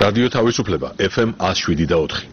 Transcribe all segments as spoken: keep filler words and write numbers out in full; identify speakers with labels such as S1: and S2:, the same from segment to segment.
S1: რადიო თავისუფლება ეფ ემ one oh seven და four.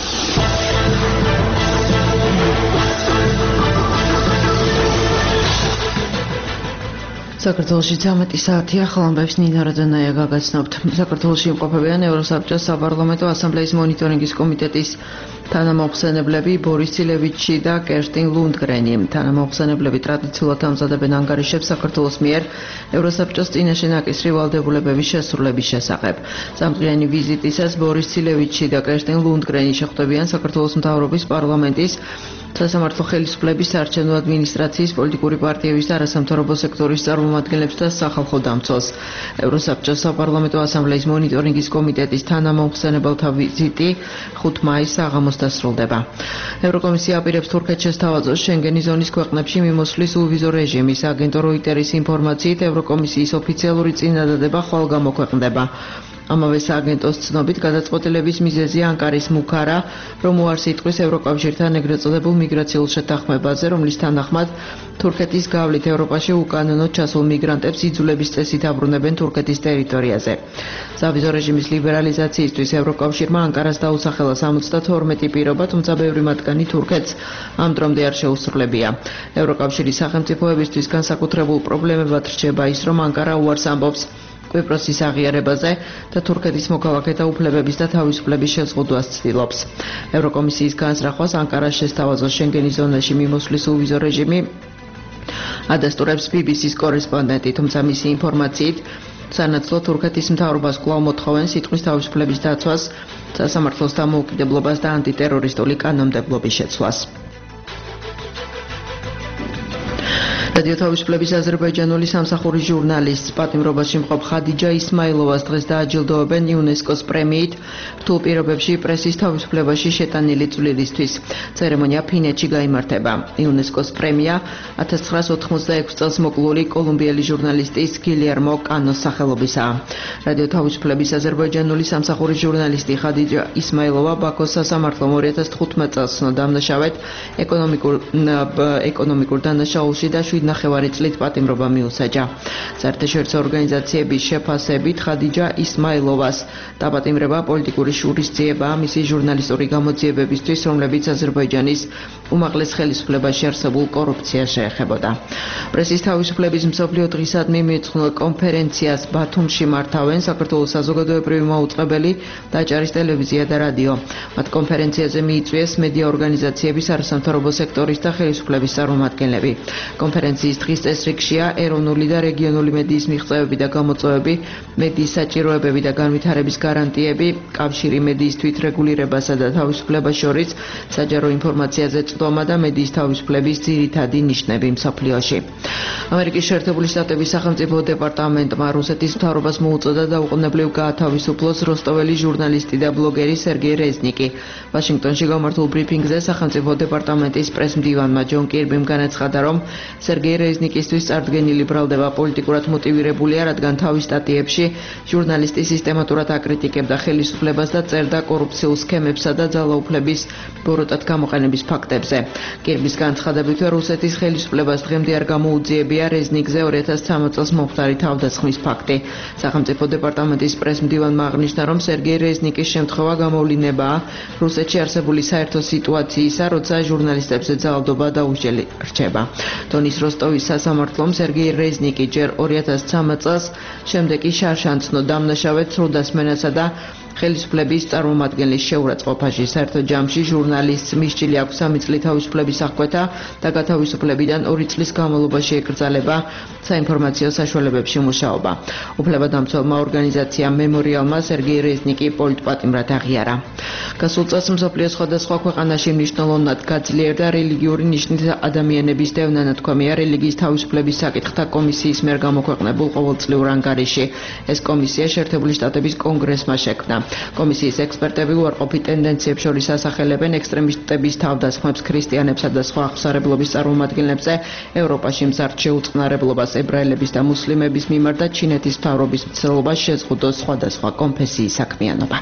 S2: საქართველოში ცამეტი საათია, ხალხის ნინა რადანაია გაგაცნობთ. საქართველოში იმყოფებიან ევროსაბჭოს საპარლამენტო ასამბლეის მონიტორინგის კომიტეტის თანამოხსენებლები ბორის ცილევიჩი და კერსტინ ლუნდგრენი. თანამოხსენებლები ტრადიციულად ამზადებენ ანგარიშებს საქართველოს მიერ ევროსაბჭოს წინაშე ნაკისრი ვალდებულებების შესრულების შესახებ. სამწლიანი ვიზიტისას ბორის ცილევიჩი და კერსტინ ლუნდგრენი შეხვდებიან საქართველოს მთავრობის პარლამენტის სასამართლო ხელისუფლების საარჩევნო ადმინისტრაციის პოლიტიკური პარტიების და არასამთავრობო სექტორის წარმომადგენლებს და სახალხო დამცველს. ევროსაბჭოს საპარლამენტო ასამბლეის მონიტორინგის კომიტეტის თანამოხსენებელთა ვიზიტი ხუთ მაისს საღამოს დასრულდება. ევროკომისია აპირებს თურქეთს შესთავაზოს შენგენის ზონის ქვეყნებში მიმოსვლის უვიზო რეჟიმის. აგენტო როიტერის ინფორმაციით ევროკომისიის ოფიციალური წინადადება ხვალ გამოქვეყნდება. ამავე სააგენტოს ცნობით გადაწყვეტილების მიზეზი ანკარის მუქარა, რომ უარს იტყვის ევროკავშირთან ეგრეთ წოდებულ მიგრაციულ შეთანხმებაზე, რომლის თანახმად თურქეთის გავლით ევროპაში უკანონოდ ჩასულ მიგრანტებს იძულების წესით აბრუნებენ თურქეთის ტერიტორიაზე. სავიზო რეჟიმის ლიბერალიზაციისთვის ევროკავშირმა ანკარას დაუსახელა სამოცდათორმეტი პირობა, თუმცა ბევრი მათგანი თურქეთს ამ დრომდე არ შეუსრულებია. ევროკავშირის სახელმწიფოებისთვის განსაკუთრებულ პრობლემებად რჩება ის, რომ ანკარა უარს ამბობს კვიპროსის აღიარებაზე და თურქეთის მოქალაქეთა უფლებების და თავისუფლების შეზღუდვას ცდილობს. ევროკომისიის განზრახვას ანკარას შესთავაზოს შენგენის ზონაში მიმოსვლის უვიზო რეჟიმი ადასტურებს ბი ბი სის კორესპონდენტი, თუმცა მისი ინფორმაციით სანაცვლოდ თურქეთის მთავრობას კვლავ მოთხოვენ სიტყვის თავისუფლების დაცვას, სასამართლოს დამოუკიდებლობას და ანტიტერორისტული კანონმდებლობის შეცვლას. რადიო თავისუფლების აზერბაიჯანული სამსახურის ჟურნალისტს პატიმრობაში მყოფ ხადიჯა ისმაილოვას დღეს დააჯილდოებენ იუნესკოს პრემიით რთულ პირობებში პრესის თავისუფლებაში შეტანილი წვლილისთვის. ცერემონია ფინეთში გაიმართება. იუნესკოს პრემია one thousand nine hundred ninety-six წელს მოკლული კოლუმბიელი ჟურნალისტის გილიერმო კანოს სახელობისაა. რადიო თავისუფლების აზერბაიჯანული სამსახურის ჟურნალისტი ხადიჯა ისმაილოვა ბაქოს სასამართლომ two thousand fifteen წელს ცნო დამნაშავედ ეკონომიკურ ეკონომიკურ დანაშაულში და ნახევარი წლით პატიმრობა მიუსაჯა. საერთაშორისო ორგანიზაციების შეფასებით ხადიჯა ისმაილოვას დაპატიმრება პოლიტიკური შურისძიებაა მისი ჟურნალისტური გამოძიებებისთვის, რომლებიც აზერბაიჯანის უმაღლეს ხელისუფლებაში არსებულ კორუფციას შეეხებოდა. პრესის თავისუფლების მსოფლიო დღისადმი მიეძღვნა კონფერენციას ბათუმში მართავენ საქართველოს საზოგადოებრივი მაუწყებელი დაჭარის ტელევიზია და რადიო. მათ კონფერენციაზე მიიწვიეს მედია ორგანიზაციების, არასამთავრობო სექტორის და ხელისუფლების წარმომადგენლები. კონფერენციის დღის წესრიგშია ეროვნული და რეგიონული მედიის მიღწევები და გამოწვევები, მედიის საჭიროებები და განვითარების გარანტიები, კავშირი მედიის თვითრეგულირებასა და თავისუფლებას შორის, საჯარო ინფორმაციაზე წვდომა და მედიის თავისუფლების ძირითადი ნიშნები მსოფლიოში. ამერიკის შეერთებული შტატების სახელმწიფო დეპარტამენტმა რუსეთის მთავრობას მოუწოდა დაუყოვნებლივ გაათავისუფლოს როსტოველი ჟურნალისტი და ბლოგერი სერგეი რეზნიკი. ვაშინგტონში გამართულ ბრიფინგზე სახელმწიფო დეპარტამენტის პრესმდივანმა ჯონ კირბიმ განაცხადა, რომ სერგეი რეზნიკისთვის წარდგენილი ბრალდება პოლიტიკურად მოტივირებულია, რადგან თავის სტატიებში ჟურნალისტი სისტემატურად აკრიტიკებდა ხელისუფლებას და წერდა კორუფციულ სქემებსა და ძალაუფლების ბოროტად გამოყენების ფაქტებზე. კირბის განცხადებითვე რუსეთის ხელისუფლებას დღემდე არ გამოუძიებია რეზნიკზე two thousand thirteen წელს მომხდარი თავდასხმის ფაქტი. სახელმწიფო დეპარტამენტის პრესმდივანმა აღნიშნა, რომ სერგეი რეზნიკის შემთხვევა გამოვლინებაა რუსეთში არსებული საერთო სიტუაციისა, როცა ჟურნალისტებზე ძალადობა დაუსჯელი რჩება. დონის როსტოვის სასამართლომ სერგეი რეზნიკი ჯერ two thousand thirteen წელს, შემდეგ კი შარშანცნო დამნაშავედ სრულდასმენასა და ხელისუფლების წარმომადგენლის შეურაცხყოფაში. საერთო ჯამში ჟურნალისტს მისჯილი აქვს სამი წლის თავისუფლების აღკვეთა და გათავისუფლებიდან ორი წლის განმავლობაში ეკრძალება საინფორმაციო საშუალებებში მუშაობა. უფლებადამცველმა ორგანიზაციამ მემორიალმა სერგეი რეზნიკი პოლიტპატიმრად აღიარა. გასულ წელს მსოფლიოს სხვადასხვა ქვეყანაში მნიშვნელოვნად გაძლიერდა რელიგიური ნიშნით ადამიანების დევნა, ნათქვამია რელიგიის თავისუფლების საკითხთა კომისიის მიერ გამოქვეყნებულ ყოველწლიურ ანგარიში. ეს კომისია შეერთებული შტატების კონგრესმა შექმნა. კომისიის ექსპერტები უარყოფით ტენდენციებს შორის ასახელებენ ექსტრემისტების თავდასხმებს ქრისტიანებსა და სხვა აღმსარებლობის წარმომადგენლებზე, ევროპაში მზარდ შეუწყნარებლობას ებრაელების და მუსლიმების მიმართ და ჩინეთის მთავრობის მცდელობას შეზღუდოს სხვადასხვა კონფესიის საქმიანობა.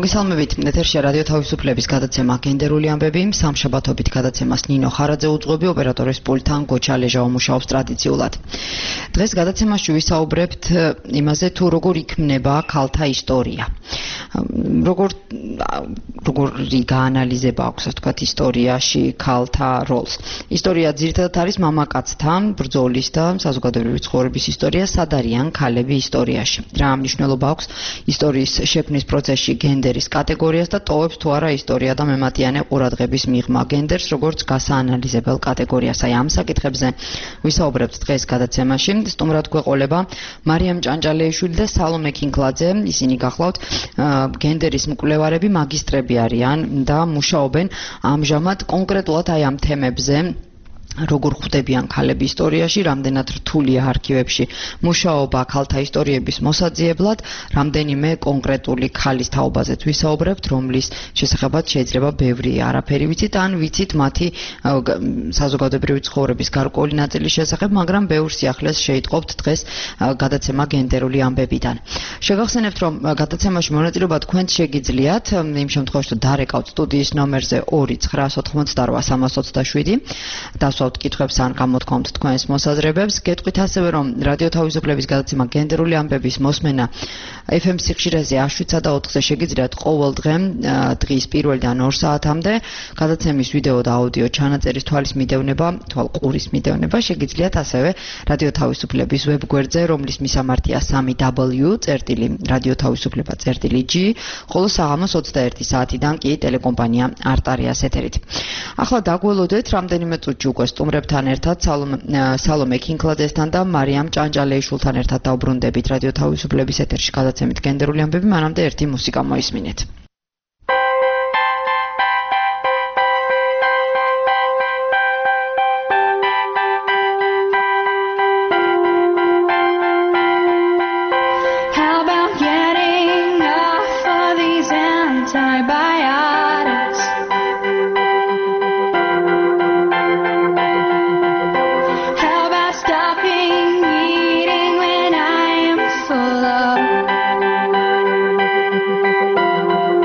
S2: მოგესალმებით. ეთერშია რადიო თავისუფლების გადაცემა გენდერული ამბები. სამშაბათობით გადაცემას ნინო ხარაძე უძღვები, ოპერატორის პულტთან გოჩა ლეჟავა მუშაობს ტრადიციულად. დღეს გადაცემაში ვისაუბრებთ იმაზე, თუ როგორ იქმნება ქალთა ისტორია. როგორ როგორი გაანალიზება აქვს, ასე ვთქვათ, ისტორიაში ქალთა როლს. ისტორია ძირითადად არის მამაკაცთან ბრძოლის და საზოგადოებრივი ცხოვრების ისტორია, სად არიან ქალები ისტორიაში. რა მნიშვნელობა აქვს ისტორიის შექმნის პროცესში გენდერის კატეგორიას და ტოვებს თუ არა ისტორია და მემატიანე ყურადღების მიღმა გენდერს როგორც გასაანალიზებელ კატეგორიას. აი ამ საკითხებზე ვისაუბრებთ დღეს გადაცემაში. სტუმრად გვეყოლება მარიამ ჭანჭალეიშვილი და სალომე ქინკლაძე. ისინი გახლავთ გენდერის მკვლევარები, მაგისტრები არიან და მუშაობენ ამჟამად კონკრეტულად აი ამ თემებზე. როგორ ხვდებიან ქალები ისტორიაში, რამდენად რთულია არქივებში მუშაობა ქალთა ისტორიების მოსაძიებლად, რამდენიმე კონკრეტული ქალის თაობაზეც ვისაუბრებთ, რომლის შესახებაც შეიძლება ბევრი არაფერი ვიცით, ან ვიცით მათი საზოგადოებრივი ცხოვრების გარკვეული ნაწილის შესახებ, მაგრამ ბევრ სიახლეს შეიტყობთ დღეს გადაცემა გენდერული ამბებიდან. შეგახსენებთ, რომ გადაცემაში მონაწილეობა თქვენც შეგიძლიათ, იმ შემთხვევაში, თუ დარეკავთ სტუდიის ნომერზე ორი ცხრა ოცდაოთხმოცდარვა სამას ოცდაშვიდი და კითხვებს ან გამოთქვამთ თქვენს მოსაზრებებს. გეტყვით ასევე, რომ რადიო თავისუფლების გადაცემა გენდერული ამბების მოსმენა ეფ ემ სიხშირეზე შვიდსა და ოთხზე შეგიძლიათ ყოველ დღე დღის პირველიდან ორ საათამდე. გადაცემის ვიდეო და აუდიო ჩანაწერის თვალის მიდევნება, თვალ ყურის მიდევნება შეგიძლიათ ასევე რადიო თავისუფლების ვებგვერდზე, რომლის მისამართია სამი დაბლიუ წერტილი რადიო თავისუფლება წერტილი ჯი, ხოლო საღამოს ოცდაერთი საათიდან კი ტელეკომპანია არტარიას ეთერით. ახლა დაგველოდეთ რამდენიმე წუთში უკვე სტუმრებთან ერთად სალომე ქინკლაძესთან და მარიამ ჭანჭალეიშვილთან ერთად დავბრუნდებით რადიო თავისუფლების ეთერში გადაცემით გენდერული ამბები. მანამდე ერთი მუსიკა მოისმინეთ.
S3: Full of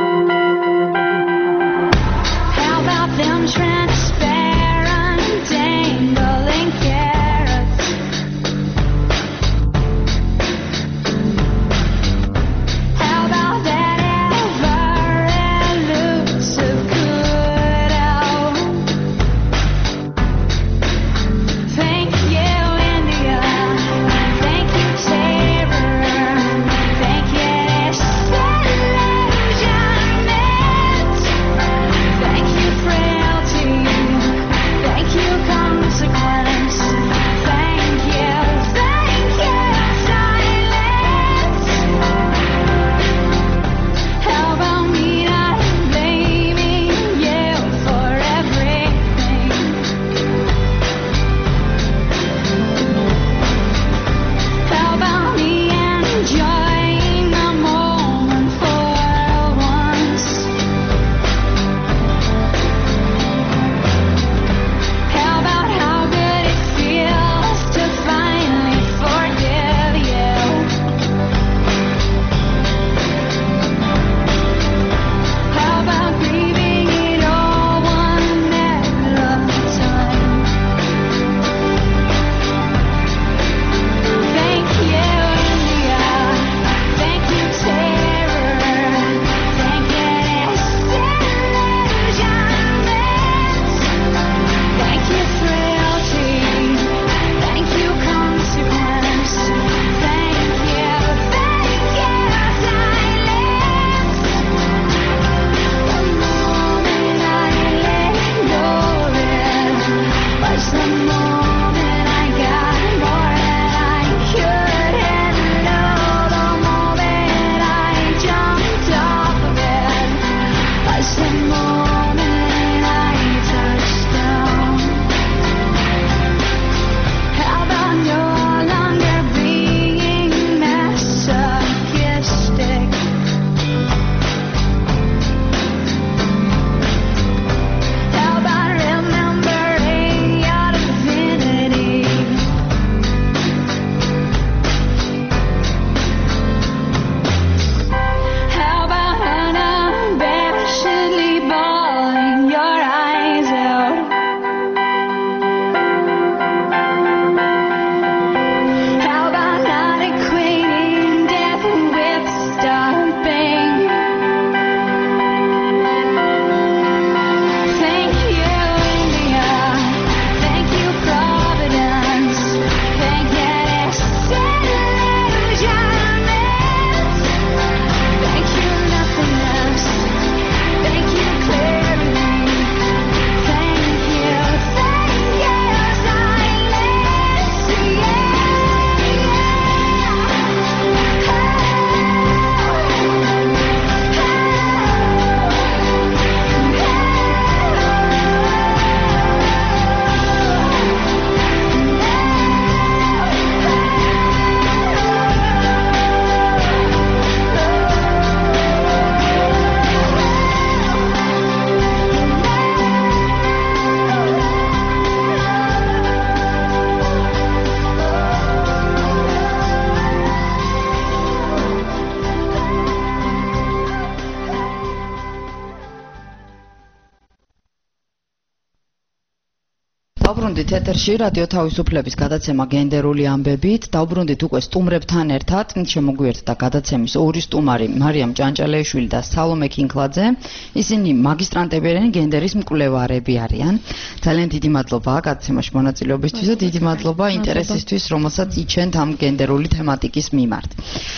S3: დავუბრუნდით ეთერში რადიო თავისუფლების გადაცემა გენდერული ამბებით. დავუბრუნდით უკვე სტუმრებთან ერთად. შემოგვიერთდა გადაცემის ორი სტუმარი მარიამ ჭანჭალეიშვილი და სალომე კინკლაძე. ისინი მაგისტრანტები არიან, გენდერის მკვლევარები არიან. ძალიან დიდი მადლობა გადაცემაში მონაწილეობისთვის და დიდი მადლობა ინტერესისთვის, რომელსაც იჩენთ ამ გენდერული თემატიკის მიმართ.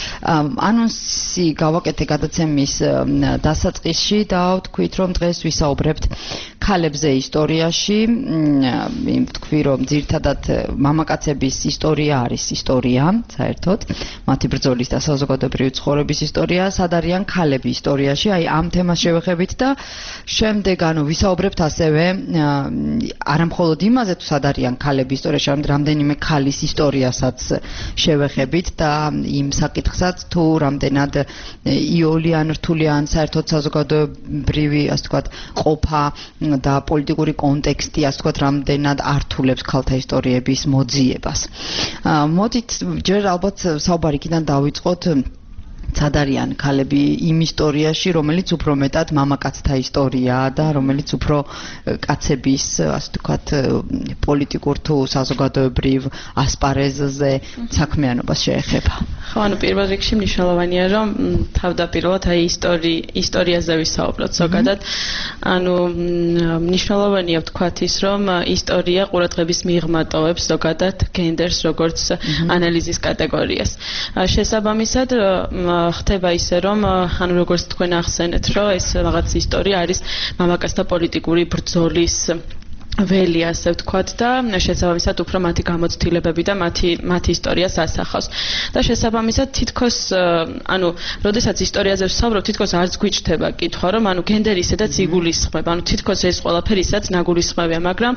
S3: ანონსი გავაკეთე გადაცემის დასაწყისში და ვთქვით, რომ დღეს ვისაუბრებთ ქალებზე ისტორიაში. ვთქვი, რომ ძირითადად მამაკაცების ისტორია არის ისტორია, საერთოდ, მათი ბრძოლის და საზოგადოებრივი ცხოვრების ისტორია, სად არიან ქალები ისტორიაში, აი ამ თემას შევეხებით და შემდეგ ანუ ვისაუბრებთ ასევე არა მხოლოდ იმაზე, თუ სად არიან ქალები ისტორიაში, არამედ რამდენიმე ქალის ისტორიასაც შევეხებით და იმ საკითხსაც, თუ რამდენად იოლი ან რთული ან საერთოდ საზოგადოებრივი, ასე ვთქვათ, ყოფა და პოლიტიკური კონტექსტი, ასე ვთქვათ, რამდენად ართულებს ქალთა ისტორიების მოძიებას. მოდით ჯერ ალბათ საუბარი იქიდან დავიწყოთ. სად არიან ქალები იმ ისტორიაში, რომელიც უფრო მეტად მამაკაცთა ისტორიაა და რომელიც უფრო კაცების, ასე ვთქვათ, პოლიტიკურ თუ საზოგადოებრივ ასპარეზზე საქმიანობას შეეხება.
S4: ხო, ანუ პირველ რიგში მნიშვნელოვანია, რომ თავდაპირველად აი ისტორიაზე ვისაუბროთ ზოგადად. ანუ მნიშვნელოვანია ვთქვათ ის, რომ ისტორია ყურადღების მიღმა ტოვებს ზოგადად გენდერს როგორც ანალიზის კატეგორიას. შესაბამისად ხდება ისე, რომ ანუ როგორც თქვენ ახსენეთ, რომ ეს რაღაც ისტორია არის მამაკაცთა პოლიტიკური ბრძოლის ველი, ასე ვთქვათ და შესაბამისად უფრო მათი გამოცდილებები და მათი მათი ისტორიას ასახავს. და შესაბამისად თითქოს ანუ როდესაც ისტორიაზე ვსაუბრობ, თითქოს არც გვიჭდება კითხვა, რომ ანუ გენდერი ისედაც იგულისხმება. ანუ თითქოს ეს ყველაფერი ისაც ნაგულისხმებია, მაგრამ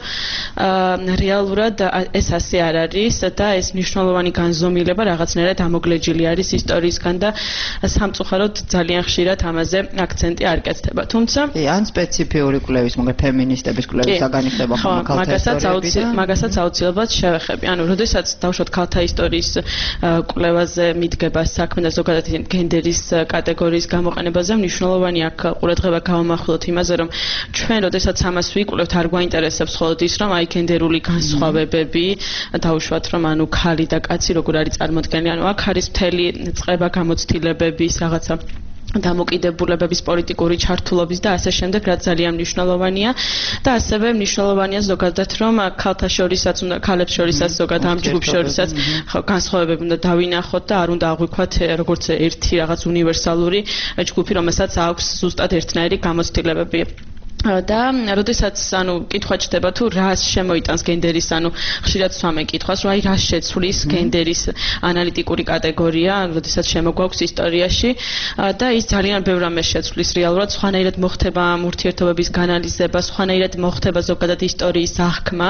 S4: რეალურად ეს ასე არ არის და ეს მნიშვნელოვანი განზომილება რაღაცნაირად ამოგლეჯილი არის ისტორიისგან და სამწუხაროდ ძალიან ხშირად ამაზე აქცენტი არ კეთდება. თუმცა
S3: ან სპეციფიური კვლევის, მაგრამ ფემინისტების კვლევის საგანიხდება
S4: ხო, მაგასაც აუცილებლად შევეხები. ანუ, როდესაც დავუშვათ ქალთა ისტორიის კვლევაზე მიდგება საქმე და ზოგადად გენდერის კატეგორიის გამოყენებაზე, მნიშვნელოვანი აქ ყურადღება გავამახვილოთ იმაზე, რომ ჩვენ, როდესაც ამას ვიკვლევთ, არ გვაინტერესებს მხოლოდ ის, რომ აი გენდერული განსხვავებები, დავუშვათ, რომ ანუ ქალი და კაცი როგორ არის წარმოდგენილი, ანუ აქ არის მთელი წყება გამოცდილებების რაღაცა დამოკიდებულებების პოლიტიკური ჩართულობის და ასე შემდეგ, რაც ძალიან მნიშვნელოვანია და ასევე მნიშვნელოვანია ზოგადად, რომ ქალთა შორისაც უნდა ქალებს შორისაც ზოგადად ამ ჯგუფ შორისაც განსხვავებები უნდა დავინახოთ და არ უნდა აღვიქვათ როგორც ერთი რაღაც უნივერსალური ჯგუფი, რომელსაც აქვს ზუსტად ერთნაირი გამოცდილებები. და როდესაც ანუ კითხვა ჩდება თუ რას შემოიტანს გენდერის ანუ ხშირად swame კითხვას რომ აი რას შეცვლის გენდერის ანალიტიკური კატეგორია როდესაც შემოგვაქვს ისტორიაში და ის ძალიან ბევრ რამეს შეცვლის რეალურად სხვანაირად მოხდება ამ ურთიერთობების განალიზება სხვანაირად მოხდება ზოგადად ისტორიის აღქმა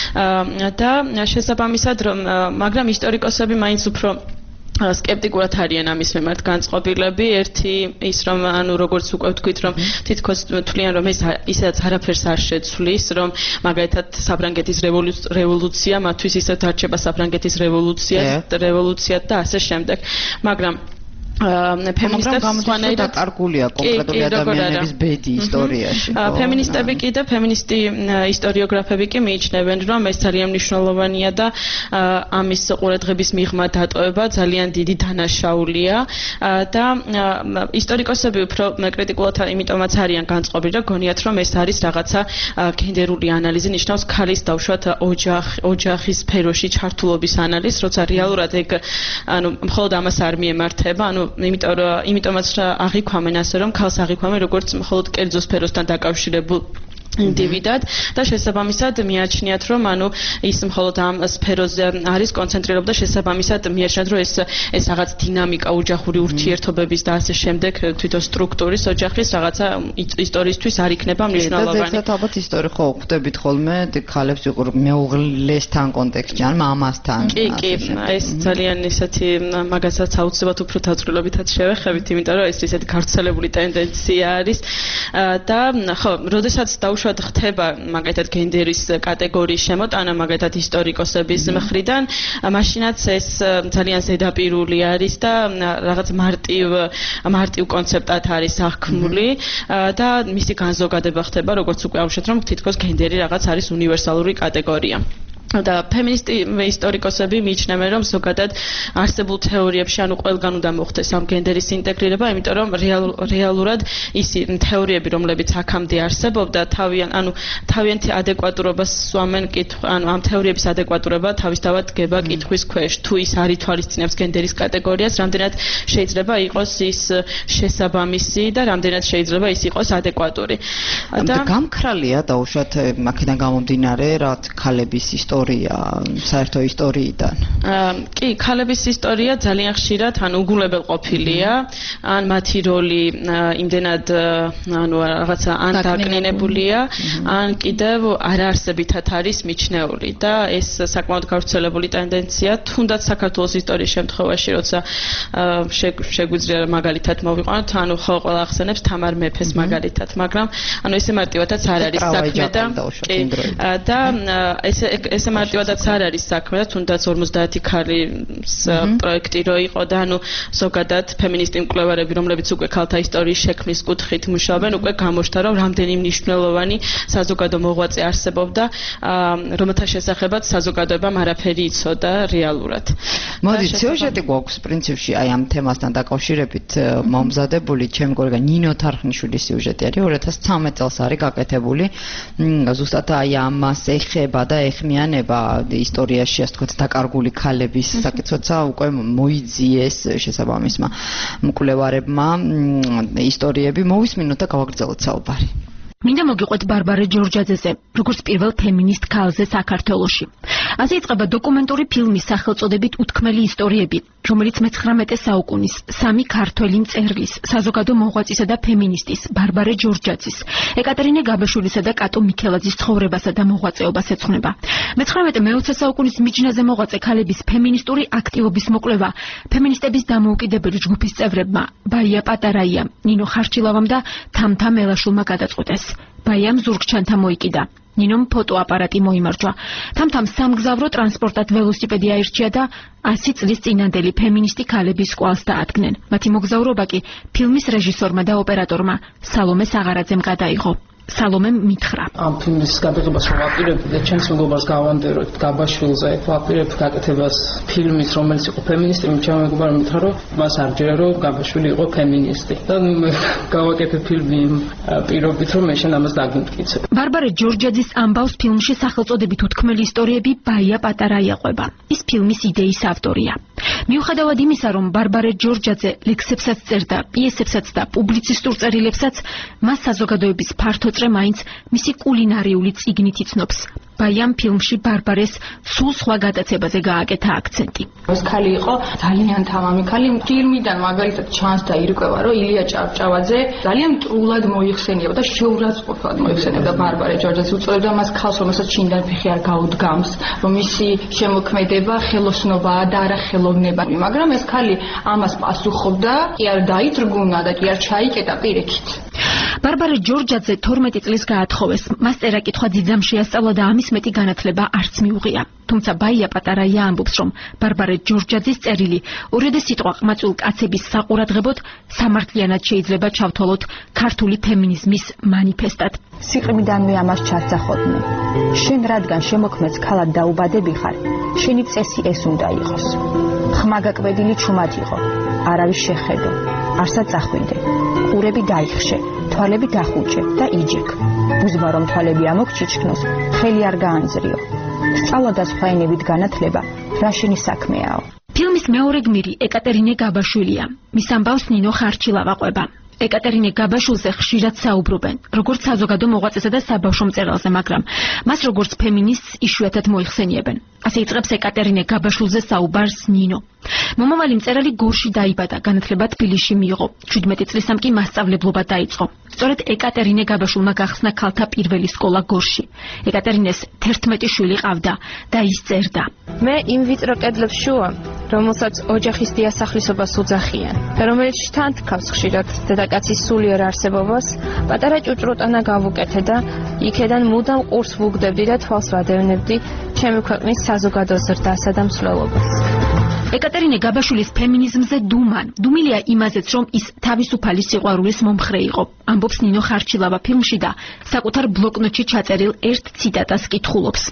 S4: და შესაბამისად რომ მაგრამ ისტორიკოსები მაინც უფრო skeptikulat არიან ამის მიმართ განწყობილები. ერთი ის რომ ანუ როგორც უკვე ვთქვით რომ თითქოს თვლიან რომ ეს ისედაც არაფერს არ შეცვლის, რომ მაგალითად საფრანგეთის რევოლუცია მათთვის ისევ დარჩება საფრანგეთის რევოლუცია, რევოლუცია და ასე შემდეგ. მაგრამ ფემინისტებს
S3: სხვანაირად დაკარგულია კონკრეტული ადამიანების ბედი ისტორიაში.
S4: ფემინისტები კი და ფემინისტი ისტორიოგრაფები კი მიიჩნევენ, რომ ეს ძალიან მნიშვნელოვანია და ამის ყურადღების მიღმა დატოვება ძალიან დიდი დანაშაულია და ისტორიკოსები უფრო კრიტიკულად იმიტომაც არიან განწყობილი, რომ გონიათ, რომ ეს არის რაღაცა გენდერული ანალიზი, ნიშნავს ქალის დავშვათ ოჯახ ოჯახის სფეროში ჩართულობის ანალიზს, როცა რეალურად ეგ ანუ მხოლოდ ამას არ მიემართება, ანუ იმიტომ რომ იმიტომაც აღიქვამენ ასე რომ ქალს აღიქვამენ როგორც მხოლოდ კერძო სფეროსთან დაკავშირებულ ინდივიდად და შესაბამისად მიაჩნიათ რომ ანუ ის მხოლოდ ამ სფეროზე არის კონცენტრირებული და შესაბამისად მიაჩნიათ რომ ეს ეს რაღაც დინამიკა ოჯახური ურთიერთობების და ასე შემდეგ თვითონ სტრუქტურის ოჯახის რაღაცა ისტორიისთვის არ იქნება მნიშვნელოვანი.
S3: და ალბათ ისტორია ხო ხვდებით ხოლმე ქალებს უყურ მეუღლესთან კონტექსტში ან მამასთან.
S4: კი, კი, ეს ძალიან ისეთი მაგასაც აუცილებლად უფრო დაწვრილებითაც შევეხებით, იმიტომ რომ ეს ისეთი გავრცელებული ტენდენცია არის და ხო, როდესაც უშუალოდ ხდება მაგალითად გენდერის კატეგორიის შემოტანა მაგალითად ისტორიკოსების მხრიდან, მაშინაც ეს ძალიან ზედაპირული არის და რაღაც მარტივ მარტივ კონცეპტად არის აღქმული და მისი განზოგადება ხდება, როგორც უკვე ამშვენეთ, რომ თითქოს გენდერი რაღაც არის უნივერსალური კატეგორია. და ფემინისტი ისტორიკოსები მიიჩნევენ, რომ ზოგადად არსებულ თეორიებში, ანუ ყველგან უნდა მოხდეს ამ გენდერის ინტეგრირება, იმიტომ რომ რეალურად ის თეორიები, რომლებიც აქამდე არსებობდა, თავიან, ანუ თავიანთი ადეკვატურობას სვამენ კითხვა, ანუ ამ თეორიების ადეკვატურება თავისთავად დგება კითხვის ქვეშ, თუ ის არ ითვალისწინებს გენდერის კატეგორიას, რამდენად შეიძლება იყოს ის შესაბამისი და რამდენად შეიძლება ის იყოს ადეკვატური.
S3: და გამქრალია დაუშვათ აქედან გამომდინარე, რაც ქალების ისტორია საერთო ისტორიიდან.
S4: კი, ქალების ისტორია ძალიან ხშირად ან უგულებელ ყოფილია, ან მათი როლი იმდენად ანუ რაღაცა ან დაკნინებულია, ან კიდევ არაარსებითად არის მიჩნეული და ეს საკმაოდ გავრცელებული ტენდენცია, თუნდაც საქართველოს ისტორიის შემთხვევაში, როცა შეგვიძლია მაგალითად მოვიყვანოთ, ანუ ხო ყველა ახსენებს თამარ მეფეს მაგალითად, მაგრამ ანუ ესე მარტივადაც არ არის საქმე და და ესე ესე მარტივადაც არ არის საქმე და თუნდაც ორმოცდაათი ქალის პროექტი რო იყო და ანუ ზოგადად ფემინისტი მკვლევარები, რომლებიც უკვე ქალთა ისტორიის შექმნის კუთხით მუშაობენ, უკვე გამოჩნდა, რომ რამდენი მნიშვნელოვანი საზოგადო მოღვაწე არსებობდა, რომელთა შესახებაც საზოგადოებამ არაფერი იცოდა რეალურად.
S3: მოდით, სიუჟეტი გვაქვს პრინციპში აი ამ თემასთან დაკავშირებით მომზადებული, ჩემი კოლეგა ნინო თარხნიშვილის სიუჟეტი არის ორი ათას ცხრამეტ წელს არის გაკეთებული. ზუსტად აი ამას ეხება და ეხმიანება ისტორიაში, ასე ვთქვათ, დაკარგული ქალების საკითხოცა უკვე მოიძიეს შესაბამისმა მკვლევარებმა ისტორიები მოვისმინოთ და გავაგრძელოთ საუბარი.
S5: მინდა მოგიყვეთ ბარბარე ჯორჯაძეზე, როგორც პირველ ფემინისტ ქალზე საქართველოში. ასე იწყება დოკუმენტური ფილმის სახელწოდებით უთქმელი ისტორიები, რომელიც მეცხრამეტე საუკუნის სამი ქართველი მწერლის, საზოგადო მოღვაწისა და ფემინისტის, ბარბარე ჯორჯაძის, ეკატერინე გაბაშვილისა და კატო მიქელაძის ცხოვრებასა და მოღვაწეობას ეძღვნება. მეცხრამეტე მეოცე საუკუნის მიჯნაზე მოღვაწე ქალების ფემინისტური აქტივობის მოკვლევა ფემინისტების დამოუკიდებელი ჯგუფის წევრებმა, ბაია პატარაიამ, ნინო ხარჩილავამ და თამთა მელაშვილმა გადაწყვეტეს. ბაიამ ზურგჩანთა მოიკიდა. ნინომ ფოტოაპარატი მოიმარჯვა. თამთამ სამგზავრო ტრანსპორტად ველოსიპედი აირჩია და ასი წლის წინანდელი ფემინისტი ქალების კვალს დაადგნენ. მათი მოგზაურობა კი ფილმის რეჟისორმა და ოპერატორმა სალომე საღარაძემ გადაიღო. სალომემ მითხრა.
S6: ამ ფილმის გადაღებას რომ ვაპირებდი და ჩემს მეგობარს გავანდეროთ გაბაშვილზე, ვაპირებთ გაკეთებას ფილმის, რომელიც იყო ფემინისტი, ჩემ მეგობარმა მითხრა, რომ მას არ ჯერა, რომ გაბაშვილი იყო ფემინისტი. და გავაკეთე ფილმი პირობით, რომ მე შენ ამას დაგიმტკიცე.
S5: ბარბარე ჯორჯაძის ამბავს ფილმში სახელწოდებით უთქმელი ისტორიები ბაია პატარაია ყვება. ის ფილმის იდეის ავტორია. მიუხედავად იმისა, რომ ბარბარე ჯორჯაძე ლექსებსაც წერდა, პიესებსაც და პუბლიცისტურ წერილებსაც, მას საზოგადოების ფართო წრე მაინც მისი კულინარიული წიგნით იცნობს. ბაიამ ფილმში ბარბარეს სულ სხვა გადაცებაზე გააკეთა აქცენტი.
S7: ეს ქალი იყო ძალიან თამამი ქალი. ფილმიდან მაგალითად ჩანს და ირკვევა, რომ ილია ჭავჭავაძე ძალიან მტრულად მოიხსენიება და შეურაცხყოფად მოიხსენიება ბარბარე ჯორჯაძეს. უწოდებდა მას ქალს, რომელსაც შინიდან ფეხი არ გაუდგამს, რომ მისი შემოქმედება ხელოსნობაა და არა ხელოვნება. მაგრამ ეს ქალი ამას პასუხობდა, კი არ დაიძრგუნა და კი არ ჩაიკეტა პირიქით.
S5: ბარბარე ჯორჯაძე თორმეტი წლის გაათხოვეს. მას წერა-კითხვა ძიძამ შეასწავლა და ამის მეტი განათლება არც მიუღია. თუმცა ბაია პატარაია ამბობს, რომ ბარბარე ჯორჯაძის წერილი ორიოდე სიტყვა ყმაწვილ კაცების საყურადღებოდ სამართლიანად შეიძლება ჩავთვალოთ ქართული ფემინიზმის მანიფესტად.
S8: სიყრმიდანვე ამას ჩასძახოდნენ. შენ რადგან შემოქმედს ქალად დაუბადები ხარ, შენი წესი ეს უნდა იყოს. ხმა გაკვედილი ჩუმად იყო, არავის შეხედო, არსად წახვიდე, ყურები დაიხშე, თვალები დახუჭე და იჯეკ. ბუზმა რომ თვალები ამოგჩიჩქნოს, ხელი არ გაანძრიო. სწავლა და სხვა ენებით განათლება რა შენი საქმეაო.
S5: ფილმის მეორე გმირი ეკატერინე გაბაშვილია. მის ამბავს ნინო ხარჩილავა ყვება. ეკატერინე გაბაშვილზე ხშირად საუბრობენ, როგორც საზოგადო მოღვაწესა და საბავშვო მწერალზე, მაგრამ მას როგორც ფემინისტს იშვიათად მოიხსენიებენ. ასე იწყებს ეკატერინე გაბაშვილზე საუბარს ნინო. მომავალი მწერალი გორში დაიბადა, განათლება თბილისში მიიღო. შვიდმეტი წლისამ კი მასწავლებლობა დაიწყო. სწორედ ეკატერინე გაბაშვილმა გახსნა ქალთა პირველი სკოლა გორში. ეკატერინეს თერთმეტი შვილი ყავდა და ის წერდა.
S9: მე იმ ვიწრო კედლებს შუა რომელსაც ოჯახის დიასახლისობას უძახიან და რომელიც თან თქავს ხშირად დედაკაცის სულიერ არსებობას, პატარა ჭუჭრუტანა გავუკეთე და იქედან მუდამ ყურს ვუგდებდი და თვალს ვადევნებდი ჩემი ქვეყნის საზოგადო ზრდასა და მსვლელობას.
S5: ეკატერინე გაბაშვილის ფემინიზმზე დუმან. დუმილია იმაზეც, რომ ის თავისუფალი სიყვარულის მომხრე იყო. ამბობს ნინო ხარჩილავა ფილმში და საკუთარ ბლოკნოტში ჩაწერილ ერთ ციტატას კითხულობს.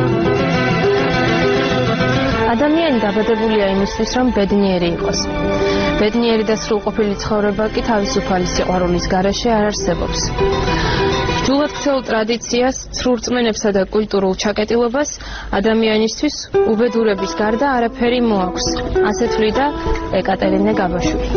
S9: ადამიანი დაბადებულია იმისთვის, რომ ბედნიერი იყოს. ბედნიერი და სრულყოფილი ცხოვრება კი თავისუფალი სიყვარულის გარეშე არ არსებობს. ჯულად ქცეულ ტრადიციას, ცრურწმენებსა და კულტურულ ჩაკეტილობას ადამიანისთვის უბედურების გარდა არაფერი მოაქვს. ასე თვლიდა ეკატერინე გაბაშვილი.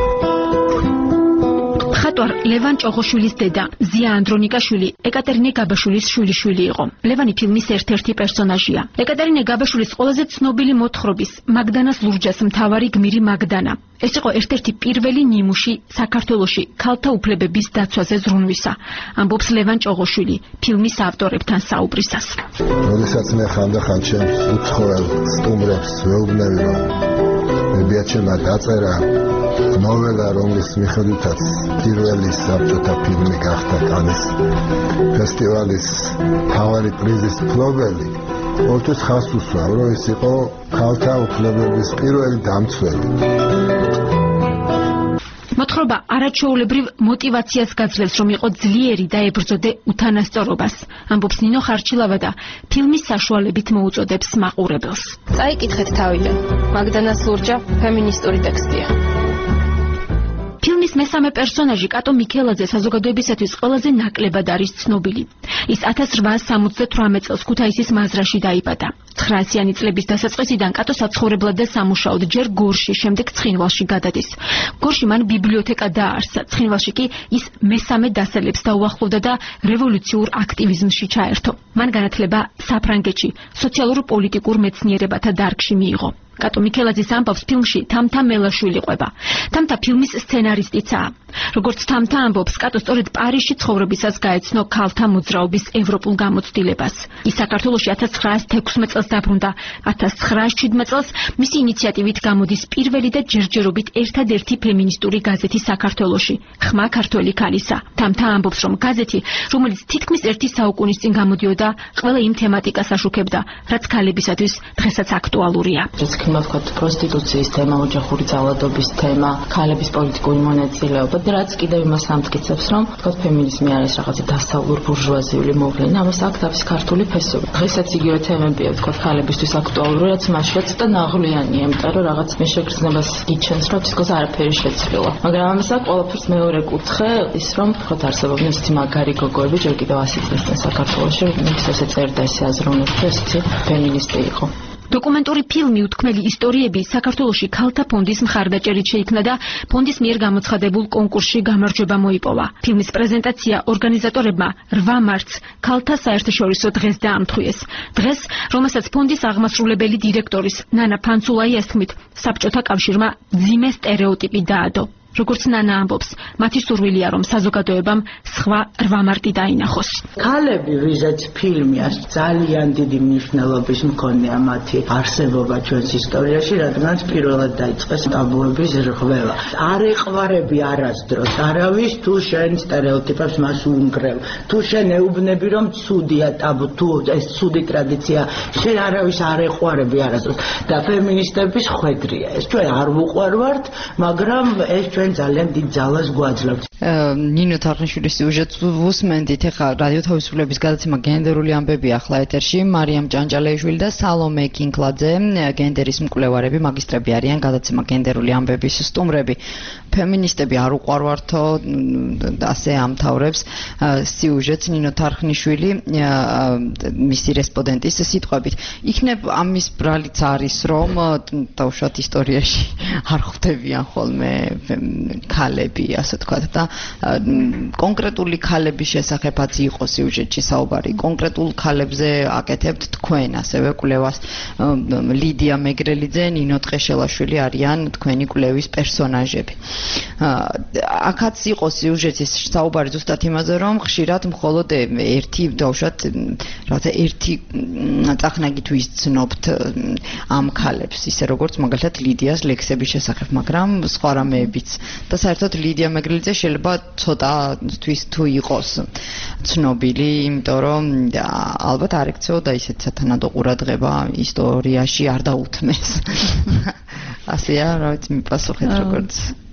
S9: მხატვარ ლევან ჭოღოშვილის დედა ზია ანდრონიკაშვილი ეკატერინე გაბაშვილის შვილიშვილი იყო. ლევანი ფილმის ერთ-ერთი პერსონაჟია. ეკატერინე გაბაშვილის ყველაზე ცნობილი მოთხრობის მაგდანას ლურჯას მთავარი გმირი მაგდანა. ეს იყო ერთ-ერთი პირველი ნიმუში საქართველოში ქალთა უფლებების დაცვაზე ზრუნვისა. ამბობს ლევან ჭოღოშვილი ფილმის ავტორებთან საუბრისას.
S10: როდესაც მე ხანდახან ჩემს უცხოელ სტუმრებს ვეუბნები, რომ მებიაჩემმა დაწერა ნოველა, რომლის მიხედვითაც პირველი საბჭოთა ფილმი გახდა კანის ფესტივალის მთავარი პრიზის მფლობელი, ყოველთვის ხაზს უსვამ, რომ ის იყო ქალთა უფლებების პირველი დამცველი.
S5: მოთხრობა არაჩვეულებრივ მოტივაციას გაძლევს, რომ იყო ძლიერი და ებრძოდე უთანასწორობას. ამბობს ნინო ხარჩილავა და ფილმის საშუალებით მოუწოდებს მაყურებელს.
S9: წაიკითხეთ თავიდან. მაგდანას ლურჯა ფემინისტური ტექსტია.
S5: ფილმის მესამე პერსონაჟი კატო მიქელაძე საზოგადოებისათვის ყველაზე ნაკლებად არის ცნობილი. ის ათას რვაასი სამოცდათვრამეტ წელს ქუთაისის მაზრაში დაიბადა. ცხრაასიანი წლების დასაწყისიდან კატო საცხოვრებლად და სამუშაოდ ჯერ გორში, შემდეგ ცხინვალში გადადის. გორში მან ბიბლიოთეკა დააარსა, ცხინვალში კი ის მესამე დასალებს დაუახლოვდა და რევოლუციურ აქტივიზმში ჩაერთო. მან განათლება საფრანგეთში სოციალურ-პოლიტიკურ მეცნიერებათა დარგში მიიღო. კატო მიქელაძის ამბავს ფილმში თამთა მელაშვილი ყვება. თამთა ფილმის სცენარისტიცაა. როგორც თამთა ამბობს, კატო სწორედ პარიზში ცხოვრებისას გაეცნო ქალთა მოძრაობის ევროპულ გამოცდილებას. ის საქართველოში ათას ცხრაასი თექვსმეტ წელს დაბრუნდა. ათას ცხრაასი შვიდმეტ წელს მისი ინიციატივით გამოდის პირველი და ჯერჯერობით ერთადერთი ფემინისტური გაზეთი საქართველოში, ხმა ქართველი ქალისა. თამთა ამბობს, რომ გაზეთი, რომელიც თითქმის ერთი საუკუნის წინ გამოდიოდა, ყველა იმ თემატიკას აშუქებდა, რაც ქალებისათვის დღესაც აქტუალურია.
S11: Μα ვთქვათ, პროსტიტუციის თემა, ოჯახური ძალადობის თემა, ქალების პოლიტიკური მონაწილეობა და რაც კიდევ იმას ამტკიცებს, რომ ვთქვათ, ფემინიზმი არის რაღაცა დასავლურ ბურჟუაზიული მოვლენა, ამას აქვს თავის ქართული ფესვები. დღესაც იგივე თემებია, ვთქვათ, ქალებისთვის აქტუალური, რაც მაშინაც და ნაღვლიანია, იმიტომ რომ რაღაც მე შეგრძნებას გიჩენს, რომ თითქოს არაფერი შეცვლილა. მაგრამ ამას აქვს ყველაფერს მეორე კუთხე, ის რომ ვთქვათ, არსებობენ ისეთი მაგარი გოგოები, ჯერ კიდევ ასი წლის წინ საქართველოში, ვინც ესე წერდა, ესე აზროვნებდა, ესეთი ფემინისტი იყო.
S5: დოკუმენტური ფილმი უთქმელი ისტორიები საქართველოში ქალთა ფონდის მხარდაჭერით შეიქმნა და ფონდის მიერ გამოცხადებულ კონკურსში გამარჯვება მოიპოვა. ფილმის პრეზენტაცია ორგანიზატორებმა რვა მარტს ქალთა საერთაშორისო დღეს დაამთხვიეს. დღეს, რომელსაც ფონდის აღმასრულებელი დირექტორის ნანა ფანცულაიას თქმით, საბჭოთა კავშირმა ძიმე სტერეოტიპი დაადო. როგორც ნანა ამბობს, მათი სურვილია, რომ საზოგადოებამ სხვა რვა მარტი დაინახოს.
S12: ქალები, ვიზაც ფილმი ძალიან დიდი მნიშვნელობის მქონეა მათი არსებობა ჩვენს ისტორიაში, რადგანაც პირველად დაიწყეს ტაბუების რღვევა. არ ეყვარები არასდროს არავის, თუ შენ სტერეოტიპებს მას უნგრევ, თუ შენ ეუბნები, რომ ცუდია ტაბუ, თუ ეს ცუდი ტრადიცია, შენ არავის არ ეყვარები არასდროს. და ფემინისტების ხვედრია ეს. ჩვენ არ ვუყვარვართ, მაგრამ ეს ჩვენ ძალიან დიდ ძალას გვაძლევთ.
S3: ნინო თარხნიშვილის სიუჟეტს ვუსმენდით, ეხლა რადიო თავისუფლების გადაცემა გენდერული ამბები ახლა ეთერში. მარიამ ჭანჭალეიშვილი და სალომე კინკლაძე, გენდერის მკვლევარები, მაგისტრები არიან, გადაცემა გენდერული ამბების სტუმრები. ფემინისტები არ უყვარვართო, ასე ამთავრებს სიუჟეტს ნინო თარხნიშვილი მისი რესპონდენტის სიტყვებით. იქნებ ამის ბრალიც არის, რომ დაუშვათ ისტორიაში არ ხვდებიან ხოლმე ქალები, ასე თქვათ და კონკრეტული ქალების შესახებაც იყო სიუჟეტში საუბარი. კონკრეტულ ქალებზე აკეთებთ თქვენ ასევე კვლევას. ლიდია მეგრელიძე, ნინო ტყეშელაშვილი არიან თქვენი კვლევის პერსონაჟები. აქაც იყო სიუჟეტის საუბარი ზუსტად იმაზე, რომ ხშირად მხოლოდ ერთი დავუშვათ, რაღაცა ერთი წახნაგით ვისცნობთ ამ ქალებს, ისე როგორც მაგალითად ლიდიას ლექსების შესახებ, მაგრამ სხვა რამეებიც. და საერთოდ ლიდია მეგრელიძე შეიძლება ცოტათვის თუ იყოს ცნობილი, იმიტომ რომ ალბათ არ ექცეოდა ისეთ სათანადო ყურადღება ისტორიაში არ დაუთმეს. ასეა, რა ვიცი, მიპასუხეთ როგორც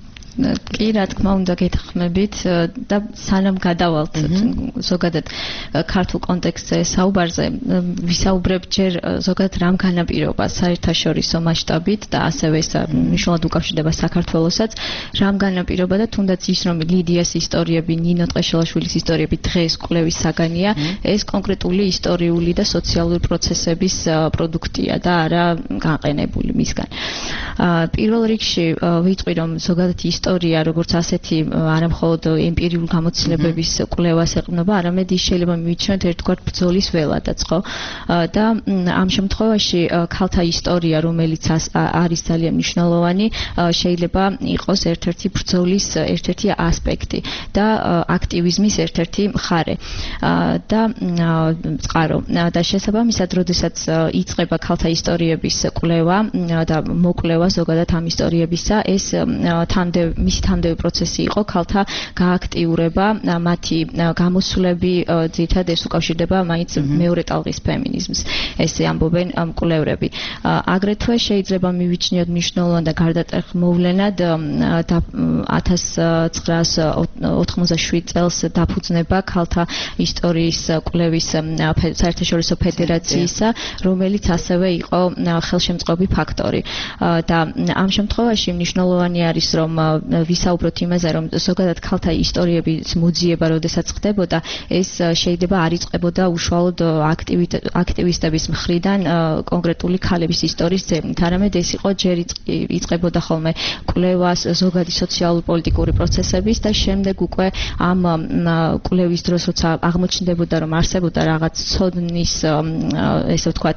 S13: კი, რა თქმა უნდა, გეთანხმებით და სანამ გადავალთ ზოგადად ქართულ კონტექსტზე საუბარზე, ვისაუბრებ ჯერ ზოგადად რამ განაპირობა საერთაშორისო მასშტაბით და ასევე ეს მნიშვნელოვნად უკავშირდება საქართველოსაც, რამ განაპირობა და თუნდაც ის რომ ლიდიას ისტორიები, ნინო ტყეშელაშვილის ისტორიები დღეს კვლევის საგანია, ეს კონკრეტული ისტორიული და სოციალური პროცესების პროდუქტია და არა განყენებული მისგან. პირველ რიგში ვიტყვი რომ ზოგადად ისტორია როგორც ასეთი არა მხოლოდ ემპირიული გამოცდილებების კვლევას ეყრდნობა, არამედ ის შეიძლება მივიჩნიოთ ერთგვარ ბრძოლის ველადაც, ხო? და ამ შემთხვევაში ქალთა ისტორია, რომელიც არის ძალიან მნიშვნელოვანი, შეიძლება იყოს ერთ-ერთი ბრძოლის ერთ-ერთი ასპექტი და აქტივიზმის ერთ-ერთი მხარე და წყარო. და შესაბამისად, როდესაც იწყება ქალთა ისტორიების კვლევა და მოკვლევა ზოგადად ამ ისტორიებისა, ეს თანდე მისი თანდევი პროცესი იყო ქალთა გააქტიურება, მათი გამოსვლები, ძირითადად ეს უკავშირდება მაინც მეორე ტალღის ფემინიზმს, ესე ამბობენ მკვლევრები. აგრეთვე შეიძლება მივიჩნიოთ მნიშვნელოვან და გარდატეხ მოვლენად და ათას ცხრაას ოთხმოცდაშვიდ წელს დაფუძნება ქალთა ისტორიის კვლევის საერთაშორისო ფედერაციისა, რომელიც ასევე იყო ხელშემწყობი ფაქტორი. და ამ შემთხვევაში მნიშვნელოვანი არის რომ ვისაუბროთ იმაზე, რომ ზოგადად ქალთა ისტორიების მოძიება, როდესაც ხდებოდა, ეს შეიძლება არ იწყებოდა უშუალოდ აქტივისტების მხრიდან კონკრეტული ქალების ისტორიის ძებნით, არამედ ეს იყო ჯერ იწყებოდა ხოლმე კვლევას ზოგადი სოციალურ-პოლიტიკური პროცესების და შემდეგ უკვე ამ კვლევის დროს, როცა აღმოჩნდებოდა, რომ არსებობდა რაღაც ცოდნის, ესე ვთქვათ,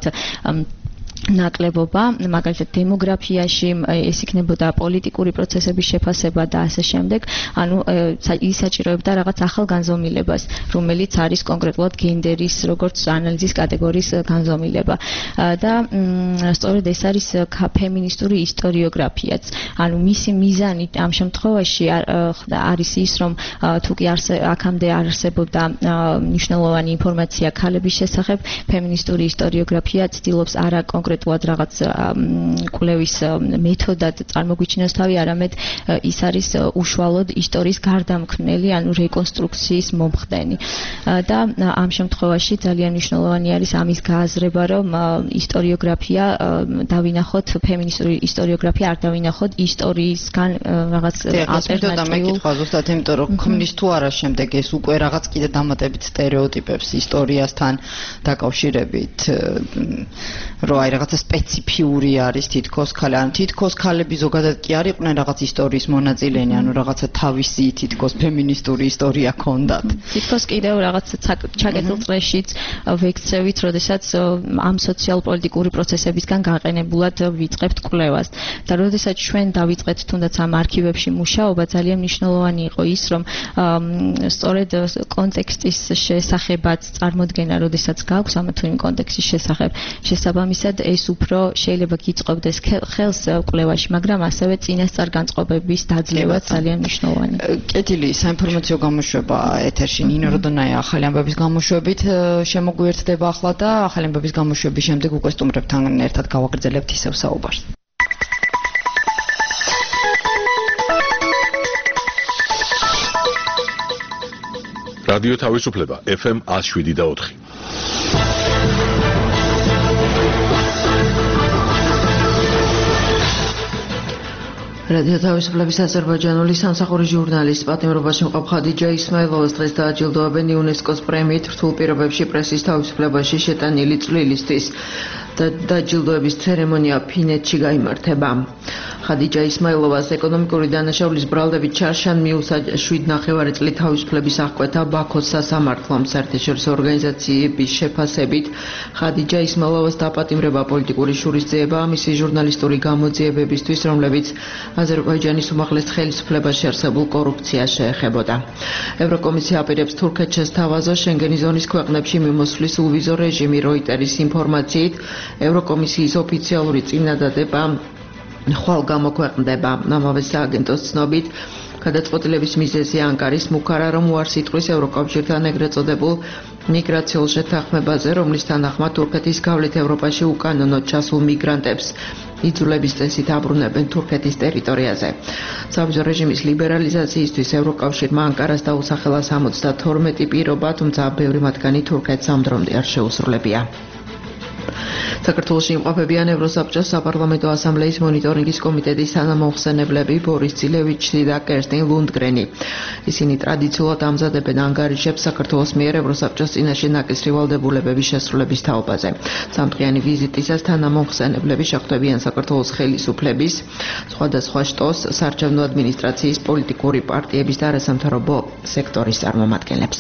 S13: ნაკლებობა, მაგალითად დემოგრაფიაში, ეს იქნებოდა პოლიტიკური პროცესების შეფასება და ასე შემდეგ, ანუ ის საჭიროებდა რაღაც ახალ განზომილებას, რომელიც არის კონკრეტულად გენდერის როგორც ანალიზის კატეგორიის განზომილება. და სწორედ ეს არის ფემინისტური ისტორიოგრაფიაც. ანუ მისი მიზანი ამ შემთხვევაში არის ის, რომ თუ კი აქამდე არსებობდა მნიშვნელოვანი ინფორმაცია ქალების შესახებ, ფემინისტური ისტორიოგრაფია ცდილობს არა კონკრეტულად რაღაც კვლევის მეთოდად წარმოგვიჩინოს თავი, არამედ ის არის უშუალოდ ისტორიის გარდამქმნელი, ანუ რეკონსტრუქციის მომხდენი. და ამ შემთხვევაში ძალიან მნიშვნელოვანი არის ამის გააზრება, რომ ისტორიოგრაფია დავინახოთ, ფემინისტური ისტორიოგრაფია არ დავინახოთ ისტორიისგან რაღაც ალტერნატიულ.
S3: მეკითხვა ზუსტად იმიტომ, რომ ქმნის თუ არა შემდეგ ეს უკვე რაღაც კიდე დამატებით სტერეოტიპებს ისტორიასთან დაკავშირებით, რომ აი რაღაცა სპეციფიური არის თითქოს ქალი, ანუ თითქოს ქალები ზოგადად კი არ იყვნენ რაღაც ისტორიის მონაწილენი, ანუ რაღაცა თავისი თითქოს ფემინისტური ისტორია ქონდათ.
S13: თითქოს კიდევ რაღაც ჩაკეტილ წრეშიც ვექცევით, როდესაც ამ სოციალ-პოლიტიკური პროცესებისგან გაყენებულად ვიწყებთ კვლევას. და როდესაც ჩვენ დავიწყეთ თუნდაც ამ არქივებში მუშაობა, ძალიან მნიშვნელოვანი იყო ის, რომ სწორედ კონტექსტის შესახებაც წარმოდგენა, როდესაც გაქვს ამა თუ იმ კონტექსტის შესახებ, შესაბამისად ეს უფრო შეიძლება გიწყობდეს ხელს კვლევაში, მაგრამ ასევე წინასწარ განწყობების დაძლევა ძალიან მნიშვნელოვანია.
S3: კეთილი, საინფორმაციო გამოშვება ეთერში ნინო როდონაია ახალი ამბების გამოშვებით შემოგვიერთდება ახლა და ახალი ამბების გამოშვების შემდეგ უკვე სტუმრებთან ერთად გავაგრძელებთ ისევ საუბარს.
S1: რადიო თავისუფლება ეფ ემ ათს შვიდი და ოთხი.
S2: რადიო თავისუფლების აზერბაიჯანული სამსახურის ჟურნალისტ პატიმრობაში მყოფ ხადიჯა ისმაილოვას დღეს დააჯილდოებენ იუნესკოს პრემიით რთულ პირობებში პრესის თავისუფლებაში შეტანილი წვლილისთვის და დაჯილდოების ცერემონია ფინეთში გაიმართება. ხადიჯა ისმაილოვას ეკონომიკური დანაშაულის ბრალდებით ჩარშან მიუსაჯა შვიდ ნახევარი წლით თავისუფლების აღკვეთა ბაქოს სასამართლომ. საერთაშორისო ორგანიზაციების შეფასებით ხადიჯა ისმაილოვას დაპატიმრება პოლიტიკური შურისძიება მისი ჟურნალისტური გამოძიებებისთვის, რომლებიც აზერბაიჯანის უმაღლეს ხელისუფლებაში არსებულ კორუფციას შეეხებოდა. ევროკომისია აპირებს თურქეთს შესთავაზოს შენგენის ზონის ქვეყნებში მიმოსვლის ულვიზო რეჟიმი. როიტერის ინფორმაციით ევროკომისიის ოფიციალური წინადადება ხვალ გამოქვეყნდება. ამავე სააგენტოს ცნობით გადაწყვეტილების მიზეზი ანკარის მუქარა, რომ უარს იტყვის ევროკავშირთან ეგრეთ წოდებულ მიგრაციულ შეთანხმებაზე, რომლის თანახმად თურქეთის გავლით ევროპაში უკანონოდ ჩასულ მიგრანტებს იძულების წესით აბრუნებენ თურქეთის ტერიტორიაზე. სავიზო რეჟიმის ლიბერალიზაციისთვის ევროკავშირმა ანკარას დაუსახელა სამოცდათორმეტი პირობა, თუმცა ბევრი მათგანი თურქეთს ამ დრომდე არ შეუსრულებია. საქართველოში იმყოფებიან ევროსაბჭოს საპარლამენტო ასამბლეის მონიტორინგის კომიტეტის თანამოხსენებლები ბორის ცილევიჩი და კერსტინ ლუნდგრენი. ისინი ტრადიციულად ამზადებენ ანგარიშებს საქართველოს მიერ ევროსაბჭოს წინაშე ნაკისრი ვალდებულებების შესრულების თაობაზე. სამდღიანი ვიზიტისას თანამოხსენებლები შეხვდებიან საქართველოს ხელისუფლების, სხვადასხვა შტოს, საარჩევნო ადმინისტრაციის, პოლიტიკური პარტიების და არასამთავრობო სექტორის წარმომადგენლებს.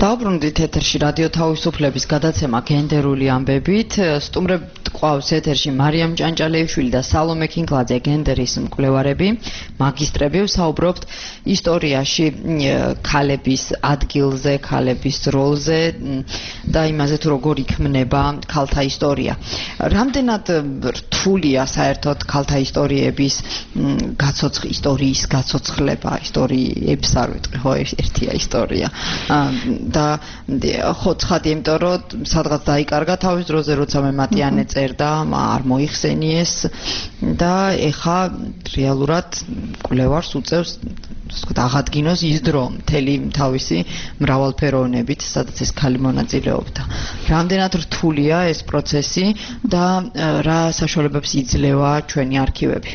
S3: დაუბრუნდით ეთერში რადიო თავისუფლების გადაცემა გენდერული ამბებით. სტუმრად ყავს ეთერში მარიამ ჭანჭალეიშვილი და სალომე კინკლაძე, გენდერის მკვლევარები, მაგისტრები. ვსაუბრობთ ისტორიაში ქალების ადგილზე, ქალების როლზე და იმაზე თუ როგორ იქმნება ქალთა ისტორია. რამდენად რთულია საერთოდ ქალთა ისტორიების გაცოცხლება, ისტორიის გაცოცხლება, ისტორიებს არ ვიტყვი, ხო, ერთია ისტორია. და ხო ცხადია, იმიტომ რომ სადღაც დაიკარგა თავის დროზე, როცა მე მატიანე წერდა, არ მოიხსენიეს და ეხა რეალურად კვლევარს უწევს ვთქვათ, აღადგინოს ის დრო მთელი თავისი მრავალფეროვნებით, სადაც ეს ქალი მონაწილეობდა. რამდენად რთულია ეს პროცესი და რა საშუალებებს იძლევა ჩვენი არქივები?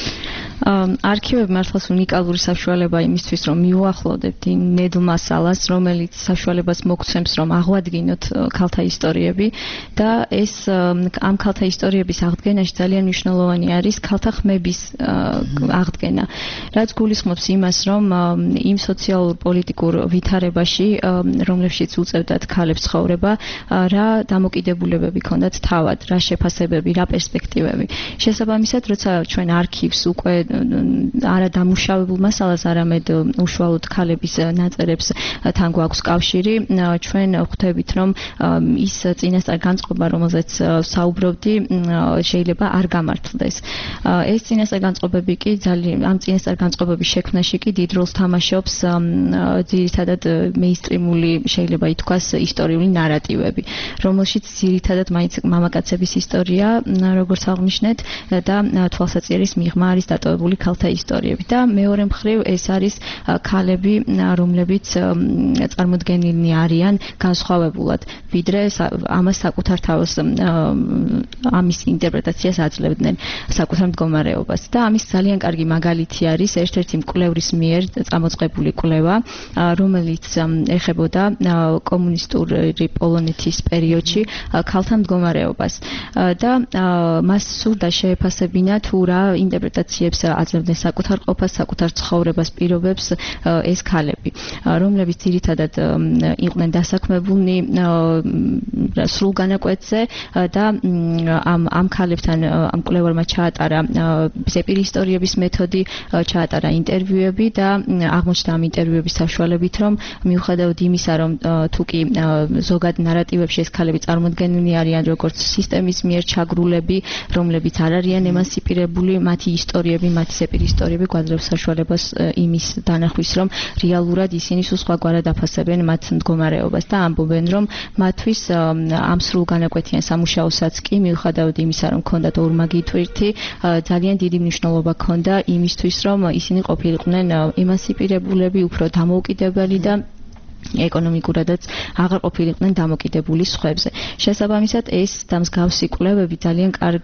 S13: არქივები მართლაც უნიკალური საშუალება იმისთვის, რომ მიუახლოვდეთ იმ ნედლ მასალას, რომელიც საშუალებას მოგცემს, რომ აღვადგინოთ ქალთა ისტორიები და ეს ამ ქალთა ისტორიების აღდგენაში ძალიან მნიშვნელოვანი არის ქალთა ხმების აღდგენა, რაც გულისხმობს იმას, რომ იმ სოციალურ პოლიტიკურ ვითარებაში, რომლებშიც უწევდათ ქალებს ცხოვრება, რა დამოკიდებულებები ქონდათ თავად, რა შეფასებები, რა პერსპექტივები. შესაბამისად, როცა ჩვენ არქივს უკვე არა დამუშავებულ მასალას, არამედ უშუალოდ ქალების ნაწერებს თან გვაქვს კავშირი, ჩვენ ხვდებით, რომ ის წინასწარ განწყობა, რომელზეც საუბრობდი, შეიძლება არ გამართლდეს. ეს წინასწარ განწყობები კი ძალიან ამ წინასწარ განწყობების შექმნაში კი დიდ როლს თამაშობს ძირითადად მეინსტრიმული, შეიძლება ითქვას, ისტორიული ნარატივები, რომელშიც ძირითადად მაინც მამაკაცების ისტორია, როგორც აღნიშნეთ, და თვალსაჩინოს მიღმა არის დატოვებული ქალთა ისტორიები და მეორე მხრივ ეს არის ქალები, რომლებიც წარმოდგენილნი არიან განსხვავებულად, ვიდრე ამას საკუთარ თავს ამის ინტერპრეტაციას აძლევდნენ საკუთარ მდგომარეობას და ამის ძალიან კარგი მაგალითი არის ერთ-ერთი მკვლევრის მიერ წამოწყებული კვლევა, რომელიც ეხებოდა კომუნისტური პოლონეთის პერიოდში ქალთა მდგომარეობას და მას სურდა შეეფასებინა თუ რა ინტერპრეტაციებს აძლევდნენ საკუთარ ყოფას, საკუთარ ცხოვრებას, პირობებს ეს ქალები, რომლებიც ძირითადად იყვნენ დასაქმებულნი სრულ განაკვეთზე და ამ ამ ქალებთან ამ კვლევარმა ჩაატარა ზეპირი ისტორიების მეთოდი, ჩაატარა ინტერვიუები და აღმოჩნდა ამ ინტერვიუების საშუალებით, რომ მიუხედავად იმისა, რომ თუ კი ზოგად ნარატივებში ეს ქალები წარმოდგენილნი არიან როგორც სისტემის მიერ ჩაგრულები, რომლებიც არ არიან ემანციპირებული, მათი ისტორიები, მათი ზეპირი ისტორიები გვაძლევს საშუალებას იმის დანახვის, რომ რეალურად ისინი სულ სხვაგვარად აფასებენ მათ მდგომარეობას და ამბობენ, რომ მათთვის ამ სრულ განაკვეთიან სამუშაოსაც კი მიუხედავად იმისა, რომ ქონდათ ორმაგი თვირთი, ძალიან დიდი მნიშვნელობა ქონდა იმისთვის, რომ ისინი ყოფილიყვნენ ემანციპირებულები, უფრო დამოუკიდებელი და ეკონომიკურადაც აღარ ყოფილიყვნენ დამოკიდებული სხვებზე. შესაბამისად, ეს და მსგავსი კვლევები ძალიან კარგ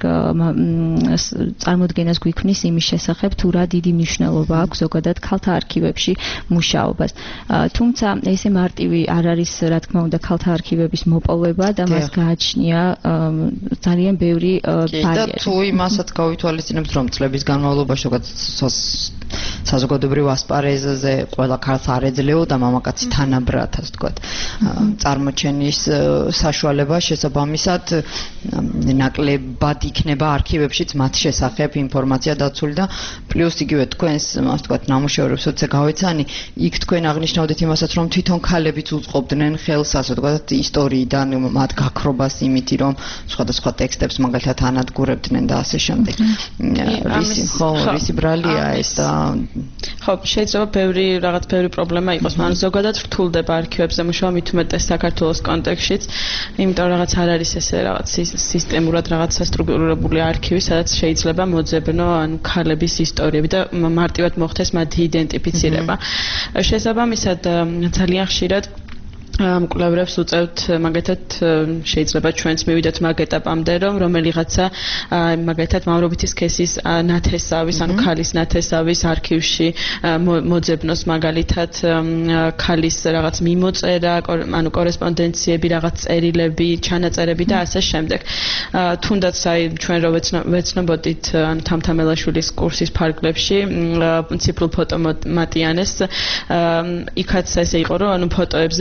S13: წარმოდგენას გვიქმნის იმის შესახებ, თუ რა დიდი მნიშვნელობა აქვს ზოგადად ქალთა არქივებში მუშაობას. თუმცა ესე მარტივი არ არის, რა თქმა უნდა, ქალთა არქივების მოპოვება და მას გააჩნია ძალიან ბევრი ბარიერი.
S3: და თუ იმასაც გავითვალისწინებთ, რომ წლების განმავლობაში ზოგადად საზოგადოებრივ ასპარეზზე ყველა ქალს არ ეძლეოდა მამაკაცი თანაბრად, ასე ვთქვათ, წარმოჩენის საშუალება, შესაბამისად ნაკლებად იქნება არქივებშიც მათ შესახებ ინფორმაცია დაცული და პლუს იგივე თქვენს, ასე ვთქვათ, ნამუშევრებს როცა გავეცანი, იქ თქვენ აღნიშნავდით იმასაც, რომ თვითონ ქალებიც უწყობდნენ ხელს, ასე ვთქვათ, ისტორიიდან მათ გაქრობას იმითი, რომ სხვადასხვა ტექსტებს მაგალითად ანადგურებდნენ და ასე შემდეგ. რისი ხო, რისი ბრალია ეს და
S4: ხო, შეიძლება ბევრი რაღაც ბევრი პრობლემა იყოს, მაგრამ ზოგადად რთულდება არქივებზე მუშაობა, მით უმეტეს საქართველოს კონტექსტშიც, იმიტომ რომ რაღაც არ არის ესე რაღაც სისტემურად რაღაც სასტრუქტურირებული არქივი, სადაც შეიძლება მოძებნო ან ქალების ისტორიები და მარტივად მოხდეს მათი იდენტიფიცირება. შესაბამისად, ძალიან ხშირად მკვლევრებს უწევთ მაგათად შეიძლება ჩვენც მივიდეთ მაგ ეტაპამდე, რომ რომელიღაცა მაგათად მამრობითი სქესის ნათესავის, ანუ ქალის ნათესავის არქივში მოძებნოს მაგალითად ქალის რაღაც მიმოწერა, ანუ კორესპონდენციები, რაღაც წერილები, ჩანაწერები და ასე შემდეგ. თუნდაც აი ჩვენ რო ვეცნობოდით ანუ თამთამელაშვილის კურსის ფარგლებში ციფრულ ფოტომატიანეს, იქაც ესე იყო, რომ ანუ ფოტოებზე ძირითადად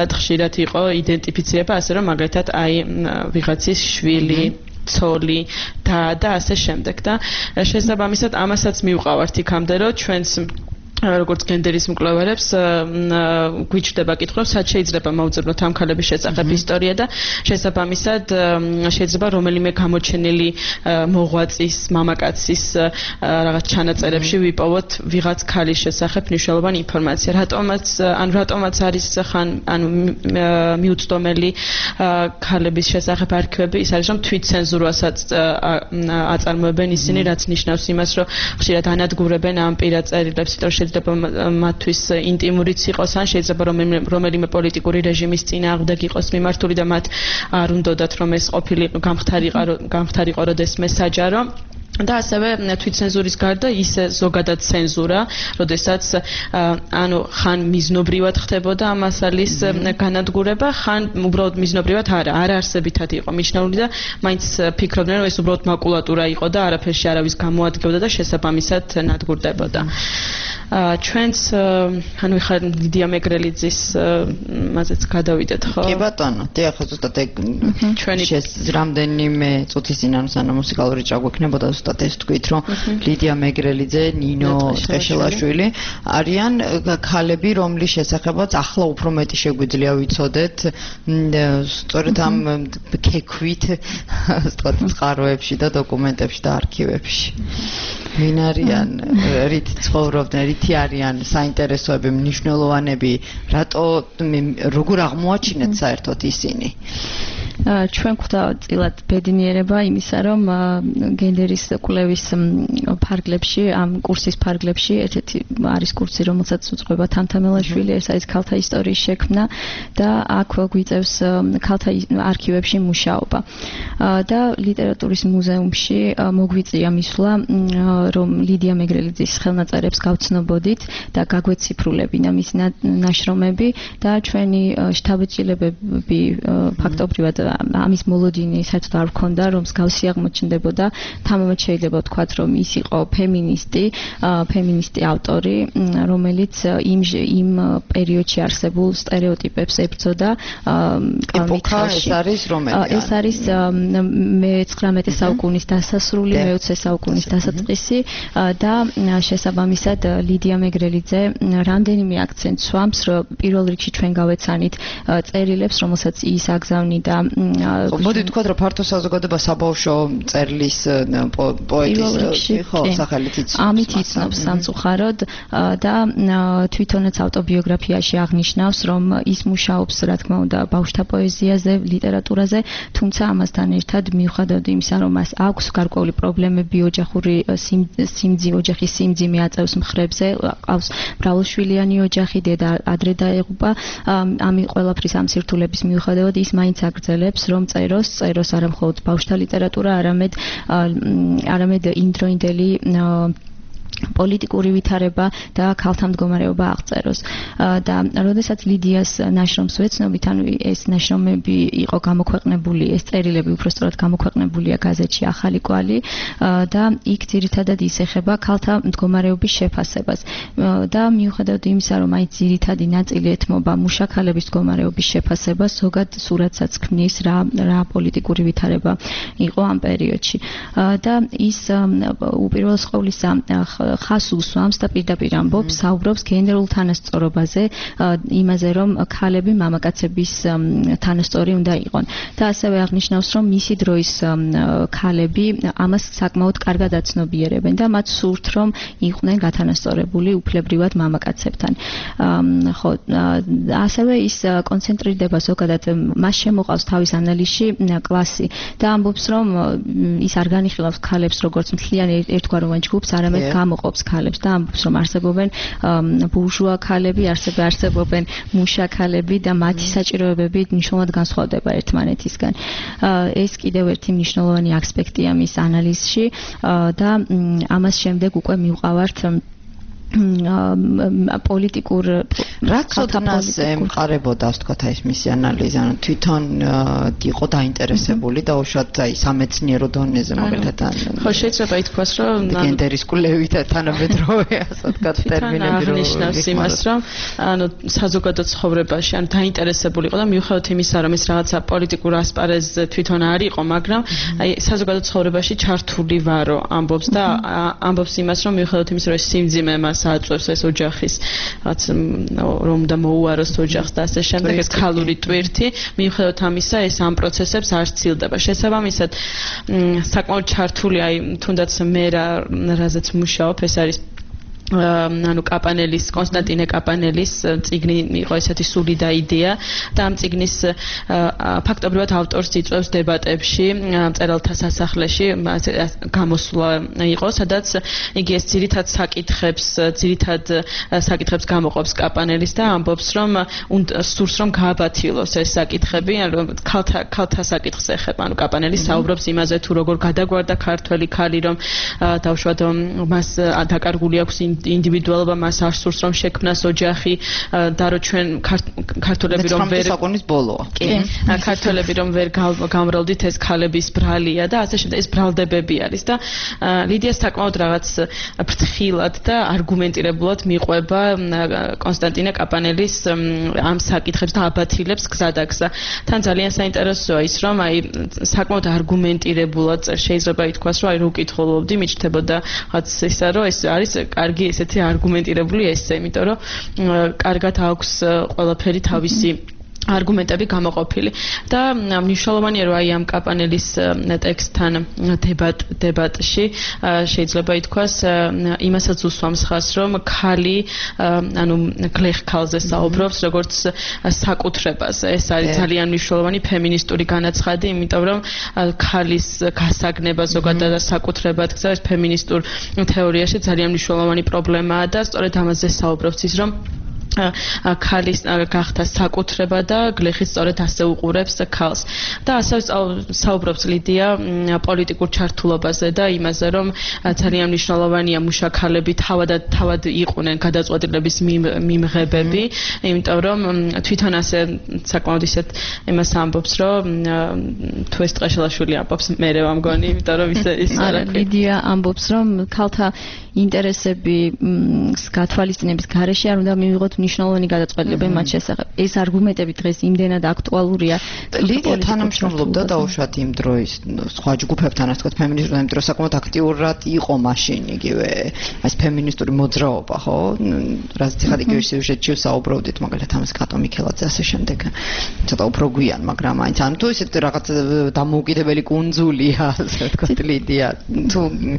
S4: ზოგადად ხშირად იყო იდენტიფიცირება, ასე რომ მაგალითად აი ვიღაცის შვილი ცოლი და და ასე შემდეგ და შესაბამისად ამასაც მივყავართ იქამდე რომ ჩვენს როგორც გენდერის მკვლევარებს გვიჩნდება კითხვა, სად შეიძლება მოვუძებნოთ ამ ქალების შესახებ ისტორია და შესაბამისად შეიძლება რომელიმე გამოჩენილი მოღვაწის, მამაკაცის რაღაც ჩანაწერებში ვიპოვოთ ვიღაც ქალის შესახებ მნიშვნელოვანი ინფორმაცია. რატომაც ან რატომაც არის ხან ანუ მიუწვდომელი ქალების შესახებ არქივები, ის არის რომ თვითცენზურასაც აწარმოებენ ისინი, რაც ნიშნავს იმას, რომ ხშირად ანადგურებენ ამ პირად წერილებს, იმიტომ შეიძლება მათთვის ინტიმურიც იყოს, ან შეიძლება რომელიმე პოლიტიკური რეჟიმის წინააღმდეგ იყოს მიმართული და მათ არ უნდათ რომ ეს ყოფილიყო გამხდარიყო როდესმე საჯარო. და ასევე თვითცენზურის გარდა ისე ზოგადად ცენზურა, როდესაც ანუ ხან მიზნობრივად ხდებოდა ამ მასალის განადგურება, ხან უბრალოდ მიზნობრივად არა, არაარსებითად იყო მიჩნეული და მაინც ფიქრობდნენ, რომ ეს უბრალოდ მაკულატურა იყო და არაფერში არავის გამოადგებოდა და შესაბამისად ნადგურდებოდა. ჩვენც ანუ ხარ ლიდია მეგრელიძის მაზეც გადავიდეთ, ხო?
S3: კი ბატონო, დიახ, ზუსტად ეგ ჩვენი რამდენიმე წუთის წინ ანუ სანამ მუსიკალური ჭა გვექნებოდა ზუსტად ეს თქვით, რომ ლიდია მეგრელიძე, ნინო ტყეშელაშვილი არიან ქალები, რომლის შესახებაც ახლა უფრო მეტი შეგვიძლია ვიცოდეთ, სწორედ ამ ქექვით, სწორედ წყაროებში და დოკუმენტებში და არქივებში. ვინ არიან, რით ცხოვრობდნენ, რითი არიან საინტერესოები, მნიშვნელოვანები, რატო როგორ აღმოაჩინეთ საერთოდ ისინი?
S13: ჩვენ გვხვდა წილად ბედნიერება იმისა, რომ გენდერის კვლევის ფარგლებში, ამ კურსის ფარგლებში ერთ-ერთი არის კურსი, რომელსაც უძღვება თამთამელაშვილი, ეს არის ქალთა ისტორიის შექმნა და აქ გვიწევს ქალთა არქივებში მუშაობა. და ლიტერატურის მუზეუმში მოგვიწია მისვლა, რომ ლიდია მეგრელიძის ხელნაწერებს გავცნობოდით და გაგვეციფრულებინა მის ნაშრომები და ჩვენი შთაბეჭდილებები ფაქტობრივად ამის მოლოდინი საერთოდ არ ვქონდა, რომ მსგავსი აღმოჩნდებოდა. თამამად შეიძლება ვთქვათ, რომ ის იყო ფემინისტი, ფემინისტი ავტორი, რომელიც იმ იმ პერიოდში არსებულ სტერეოტიპებს ებრძოდა.
S3: ეპოქა ეს არის რომელი?
S13: ეს არის მეცხრამეტე საუკუნის დასასრული, მეოცე საუკუნის დასაწყისი და შესაბამისად ლიდია მეგრელიძე რამდენიმე აქცენტს სვამს, რომ პირველ რიგში ჩვენ გავეცანით წერილებს, რომელსაც ის აგზავნიდა.
S3: მოდი ვთქვათ, რომ ფართო საზოგადოება საბავშვო წერლის პოეტის ხო სახელით იცნობს.
S13: ამით იცნობს სამწუხაროდ და თვითონაც ავტობიოგრაფიაში აღნიშნავს, რომ ის მუშაობს, რა თქმა უნდა, ბავშვთა პოეზიაზე, ლიტერატურაზე, თუმცა ამასთან ერთად მიუხედავად იმისა, რომ მას აქვს გარკვეული პრობლემები ოჯახური სიმძი, ოჯახის სიმძიმე აწევს მხრებზე, ყავს მრავალშვილიანი ოჯახი, დედა ადრე დაეღუპა, ამ ყველაფრის ამ სირთულების მიუხედავად ის მაინც აგრძელებს, რომ წეროს, წეროს არა მხოლოდ ბავშვთა ლიტერატურა, არამედ არამედ იმდროინდელი პოლიტიკური ვითარება და ქალთა მდგომარეობა აღწეროს. და როდესაც ლიდიას ნაშრომს ვეცნობით, ანუ ეს ნაშრომები იყო გამოქვეყნებული, ეს წერილები უბრალოდ გამოქვეყნებულია გაზეთში ახალი კვალი და იქ ძირითადად ისეხება ქალთა მდგომარეობის შეფასებას. და მიუხედავად იმისა, რომ აი ძირითადი ნაწილი ეთმობა მუშაქალების მდგომარეობის შეფასებას, ზოგად სურათსაც ქმნის რა რა პოლიტიკური ვითარება იყო ამ პერიოდში. და ის უპირველეს ყოვლისა ხას უსვამს და პირდაპირ ამბობს, საუბრობს გენდერულ თანასწორობაზე, იმაზე, რომ ქალები მამაკაცების თანასწორი უნდა იყონ. და ასევე აღნიშნავს, რომ მისი დროის ქალები ამას საკმაოდ კარგად აცნობიერებენ და მათ სურთ, რომ იყვნენ გათანასწორებული უფლებრივად მამაკაცებთან. ხო, ასევე ის კონცენტრირდება ზოგადად, მას შემოყავს თავის ანალიზში კლასი და ამბობს, რომ ის არ განიხილავს ქალებს როგორც მთლიან ერთგვაროვან ჯგუფს, არამედ გამოყოფს ქალებს და ამბობს, რომ არსებობენ ბურჟუა ქალები, არსებობენ მუშა ქალები და მათი საჭიროებები მნიშვნელოვნად განსხვავდება ერთმანეთისგან. ეს კიდევ ერთი მნიშვნელოვანი ასპექტია მის ანალიზში და ამას შემდეგ უკვე მივყავართ პოლიტიკურ
S3: რა ცოდნას ემყარებოდა, ასე ვთქვათ, ეს მისი ანალიზი, ანუ თვითონ იყო დაინტერესებული და უშუალოდ აი სამეცნიერო დონეზე მაგალითად
S4: ხო შეიძლება ითქვას რომ
S3: გენდერის კვლევით თანამედროვე ასე ვთქვათ ტერმინები რო
S4: აღნიშნავს იმას რომ ანუ საზოგადო ცხოვრებაში ან დაინტერესებული იყო და მიუხედავად იმისა რომ ეს რაღაცა პოლიტიკურ ასპარეზზე თვითონ არ იყო, მაგრამ აი საზოგადო ცხოვრებაში ჩართული ვარო ამბობს და ამბობს იმას რომ მიუხედავად იმისა რომ სიმძიმე მას აწვევს ეს ოჯახის რაც რომ და მოუაროს ოჯახს და ასე შემდეგ ეს ქალური ტვირთი მიუხედავად ამისა ეს ამ პროცესებს არ ცილდება შესაბამისად საკმაოდ ჩართული აი თუნდაც მე რა რაზეც მუშაობ ეს არის ანუ კაპანელის კონსტანტინე კაპანელის წიგნი იყო ესეთი სული და იდეა და ამ წიგნის ფაქტობრივად ავტორს იწვევს დებატებში მწერალთა სასახლეში გამოსვლა იყო სადაც იგი ეს ძირითად საკითხებს ძირითად საკითხებს გამოყოფს კაპანელის და ამბობს რომ სურს რომ გააბათილოს ეს საკითხები ანუ ქალთა ქალთა საკითხს ეხება ანუ კაპანელი საუბრობს იმაზე თუ როგორ გადაგვარდა ქართველი ქალი რომ დაუშვათ მას დაკარგული აქვს ინდივიდუალობა მას არ სურს რომ შექმნას ოჯახი და რომ ჩვენ ქართველები რომ ვერ
S3: საკონის ბოლოა
S4: კი ქართველები რომ ვერ გამრავლდით ეს ქალების ბრალია და ასე შემდეგ ეს ბრალდებები არის და ლიდია საკმაოდ რაღაც ფრთხილად და არგუმენტირებულად მიყვება კონსტანტინე კაპანელის ამ საკითხებს და აბათილებს გზადაგზა თან ძალიან საინტერესოა ის რომ აი საკმაოდ არგუმენტირებულად შეიძლება ითქვას რომ აი რო ვკითხულობდი მიჩნდებოდა რაც ისა რომ ეს არის კარგი ესეთი არგუმენტირებული ესე, იმიტომ რომ კარგად აქვს ყველაფერი თავისი არგუმენტები გამოყოფილი და მნიშვნელოვანია რომ აი ამ კაპანელის ტექსტთან დებატ დებატში შეიძლება ითქვას იმასაც უსვამს ხას რომ ქალი ანუ გლეხ ქალზე საუბრობს როგორც საკუთრებას ეს არის ძალიან მნიშვნელოვანი ფემინისტური განაცხადი იმიტომ რომ ქალის გასაგნება ზოგადად საკუთრებად გზა ეს ფემინისტურ თეორიაში ძალიან მნიშვნელოვანი პრობლემაა და სწორედ ამაზე საუბრობს ის რომ ქალის გახდა საკუთრება და გლეხი სწორედ ასე უყურებს ქალს და ასე საუბრობს ლიდია პოლიტიკურ ჩართულობაზე და იმაზე რომ ძალიან მნიშვნელოვანია მუშაქალები თავად თავად იყვნენ გადაწყვეტილების მიმღებები იმიტომ რომ თვითონ ასე საკმაოდ ისეთ იმას ამბობს რომ თუ ეს ტყეშელაშვილი ამბობს მე რა მგონი იმიტომ რომ ის ის
S13: არა ლიდია ამბობს რომ ქალთა ინტერესები გათვალისწინების გარეშე არ უნდა მივიღოთ მნიშვნელოვანი გადაწყვეტილება მათ შესახებ. ეს არგუმენტები დღეს იმდენად აქტუალურია.
S3: ლიდია თანამშრომლობდა დაუშვათ იმ დროის სხვა ჯგუფებთან, ასე ვთქვათ, ფემინისტურ იმ დროს საკმაოდ აქტიურად იყო მაშინ იგივე ეს ფემინისტური მოძრაობა, ხო? რაც ეხლა იგივე სიუჟეტში საუბრობდით, მაგალითად ამას კატო მიქელაძე ასე შემდეგ. ცოტა უფრო გვიან, მაგრამ აიც ან თუ ისეთ რაღაც დამოუკიდებელი კუნძულია, ასე ვთქვათ, ლიდია, თუ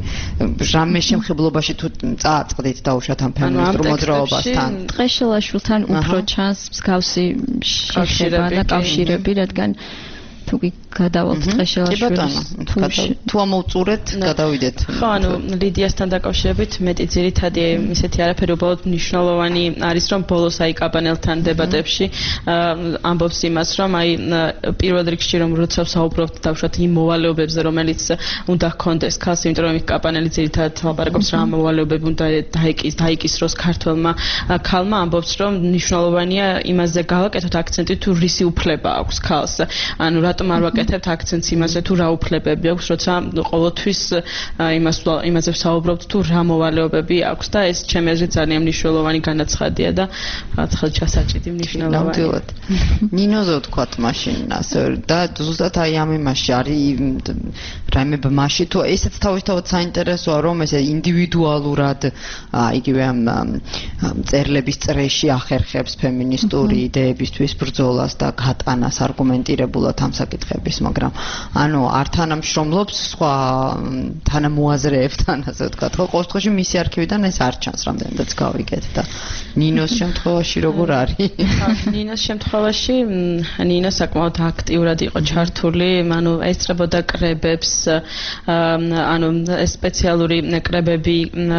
S3: რამე შემხებლობაში თუ წააწყდით დაუშვათ ამ ფემინისტურ მოძრაობასთან.
S13: ტყეშელაშვილთან უფრო ჩანს მსგავსი შეხება და კავშირები, რადგან თუ გადავალთ ტყეშელაშვილს
S3: თუ ამოვწურეთ გადავიდეთ
S4: ხო ანუ ლიდიასთან დაკავშირებით მეტი ძირითადი ისეთი არაფერი უბრალოდ მნიშვნელოვანი არის რომ ბოლოს აი კაპანელთან დებატებში ამბობს იმას რომ აი პირველ რიგში რომ როცა საუბრობთ დავშვათ იმ მოვალეობებზე რომელიც უნდა ჰქონდეს ქალს იმიტომ რომ კაპანელი ძირითადად ლაპარაკობს რა მოვალეობები უნდა დაიკის დაიკისროს ქართველმა ქალმა ამბობს რომ მნიშვნელოვანია იმაზე გავაკეთოთ აქცენტი თუ რისი უფლება აქვს ქალს ანუ რატომ არ ვაკეთებთ აქცენტს იმაზე თუ რა უფლებები აქვს როცა ყოველთვის იმას იმაზე ვსაუბრობთ თუ რა მოვალეობები აქვს და ეს ჩემი აზრით ძალიან მნიშვნელოვანი განაცხადია და რაც ხელ ჩასაჭიდი მნიშვნელოვანია
S3: ნინოზე ვთქვათ მაშინ ასე და ზუსტად აი ამ იმაში არის რაიმე ბმაში თუ ესეც თავისთავად საინტერესოა რომ ესე ინდივიდუალურად იგივე ამ წერლების წრეში ახერხებს ფემინისტური იდეებისთვის ბრძოლას და გატანას არგუმენტირებულად ამ საკითხების, მაგრამ ანუ არ თანამშრომლობს სხვა თანამოაზრეებთან, ასე ვთქვათ, ხო, ყოველ შემთხვევაში მისი არქივიდან ეს არ ჩანს, რამდენადაც გავიგეთ და ნინოს შემთხვევაში როგორ არის?
S4: ნინოს შემთხვევაში ნინო საკმაოდ აქტიურად იყო ჩართული, ანუ ესწრებოდა კრებებს, ანუ სპეციალური კრებები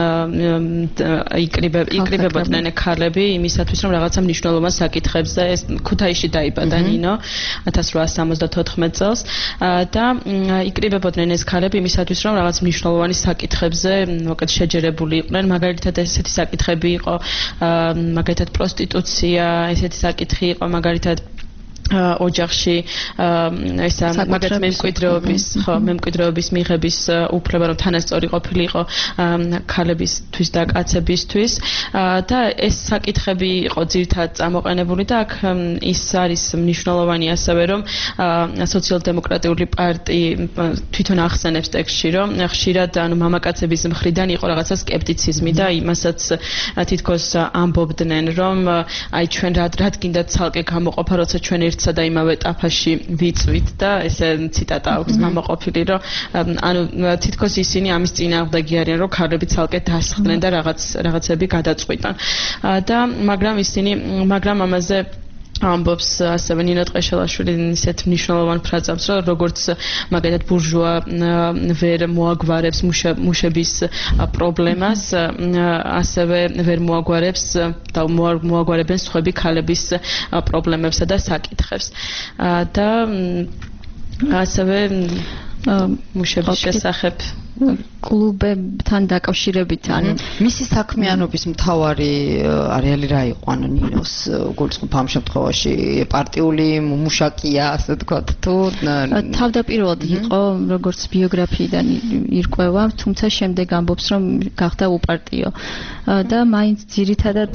S4: იკრიბებოდნენ ქალები იმისათვის, რომ რაღაცა მნიშვნელოვან საკითხებზე ეს ქუთაისში დაიბადა ნინო ათას რვაასი სამოცდათოთხ ათოთხმეტ წელს და იკრიბებოდნენ ეს ქალები იმისათვის რომ რაღაც მნიშვნელოვანი საკითხებზე მოკლედ შეჯერებული იყვნენ მაგალითად ესეთი საკითხები იყო მაგალითად პროსტიტუცია ესეთი საკითხი იყო მაგალითად ოჯახში ესა მაგათ მემკვიდრეობის ხო მემკვიდრეობის მიღების უფლება რომ თანასწორი ყოფილიყო ქალებისთვის და კაცებისთვის და ეს საკითხები იყო ძირითადად წამოყენებული და აქ ის არის მნიშვნელოვანი ასევე რომ სოციალ-დემოკრატიული პარტია თვითონ ახსენებს ტექსტში რომ ხშირად ანუ მამაკაცების მხრიდან იყო რაღაცა სკეპტიციზმი და იმასაც თითქოს ამბობდნენ რომ აი ჩვენ რად გინდა ცალკე გამოყოფა როცა ჩვენ ერთსა და იმავე ტაფაში ვიწვით და ესე ციტატა აქვს გამოყოფილი რომ ანუ თითქოს ისინი ამის წინააღმდეგი არიან რომ ქალები ცალკე დასხდნენ და რაღაც რაღაცები გადაწყვიტონ და მაგრამ ისინი მაგრამ ამაზე ამბობს ასევე ნინო ტყეშელაშვილი ისეთ მნიშვნელოვან ფრაზებს რომ როგორც მაგალითად ბურჟუა ვერ მოაგვარებს მუშების პრობლემას ასევე ვერ მოაგვარებს და მოაგვარებენ სხვები ქალების პრობლემებსა და საკითხებს და ასევე მუშების შესახებ
S3: კლუბებთან დაკავშირებით ანუ მისი საქმიანობის მთავარი არეალი რა იყო ანუ ნინოს გულისხმობ ამ შემთხვევაში პარტიული მუშაკია ასე ვთქვათ თუ
S13: თავდაპირველად იყო როგორც ბიოგრაფიიდან ირკვევა თუმცა შემდეგ ამბობს რომ გახდა უპარტიო და მაინც ძირითადად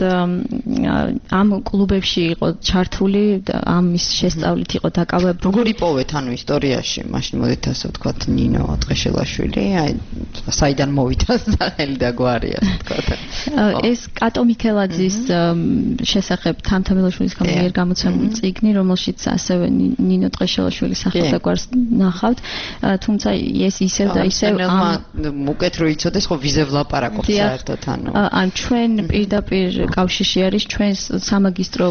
S13: ამ კლუბებში იყო ჩართული და ამის შესწავლით იყო დაკავებული
S3: როგორ იპოვეთ ანუ ისტორიაში მაშინ მოდით ასე ვთქვათ ნინო ტყეშელაშვილი აი საიდან მოვიდა სახელი და გვარი ასე ვთქვათ
S13: ეს კატო მიქელაძის შესახებ თამთამელაშვილის გამიერ გამოცემული წიგნი რომელშიც ასევე ნინო ტყეშელაშვილის სახელი და გვარს ნახავთ თუმცა ეს ისევ და ისევ
S3: უკეთ რო იცოდეს ხო ვიზე ვლაპარაკობთ საერთოდ ანუ
S13: ან ჩვენ პირდაპირ კავშირში არის ჩვენ სამაგისტრო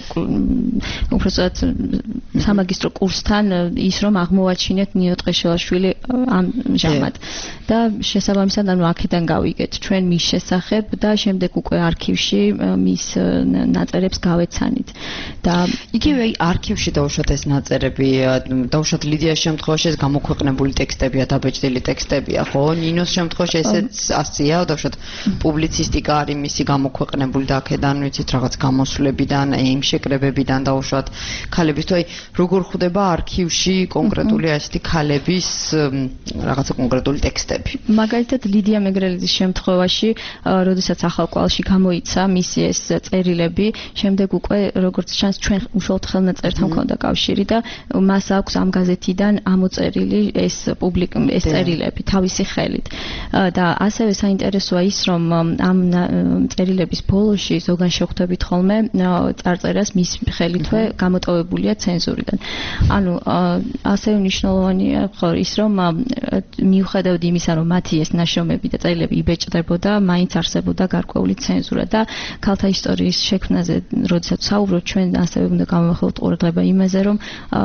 S13: უბრალოდ სამაგისტრო კურსთან ის რომ აღმოვაჩინეთ ნინო ტყეშელაშვილი ამ ჟამად და შესაბამისად ანუ აქედან გავიგეთ ჩვენ მის შესახებ და შემდეგ უკვე არქივში მის ნაწერებს გავეცანით და
S3: იგივე არქივში დავუშვათ ეს ნაწერები დავუშვათ ლიდიას შემთხვევაში ეს გამოქვეყნებული ტექსტებია დაბეჭდილი ტექსტებია ხო ნინოს შემთხვევაში ესეც ასია დავუშვათ პუბლიცისტიკა არის მისი გამოქვეყნებული და აქედან ვიცით რაღაც გამოსვლებიდან იმ შეკრებებიდან დავუშვათ ქალების თუ აი როგორ ხვდება არქივში კონკრეტული ასეთი ქალების რაღაცა კონკრეტული ტექსტები
S13: მაგალითად ლიდია მეგრელიძის შემთხვევაში, როდესაც ახალკვალში გამოიცა მისი ეს წერილები, შემდეგ უკვე როგორც ჩანს ჩვენ უშუალოდ ხელნაწერთან მქონდა კავშირი და მას აქვს ამ გაზეთიდან ამოწერილი ეს პუბლიკ ეს წერილები თავისი ხელით. და ასევე საინტერესოა ის, რომ ამ წერილების ბოლოში ზოგან შეხვდებით ხოლმე წარწერას მის ხელითვე გამოტოვებულია ცენზურიდან. ანუ ასევე მნიშვნელოვანია ხო ის, რომ მიუხედავად იმისა, რომ მათი ეს ნაშრომები და წერილები იბეჭდებოდა, მაინც არსებობდა გარკვეული ცენზურა და ქალთა ისტორიის შექმნაზე, როდესაც საუბრობთ, ჩვენ ასევე უნდა გამოვახელოთ ყურადღება იმაზე, რომ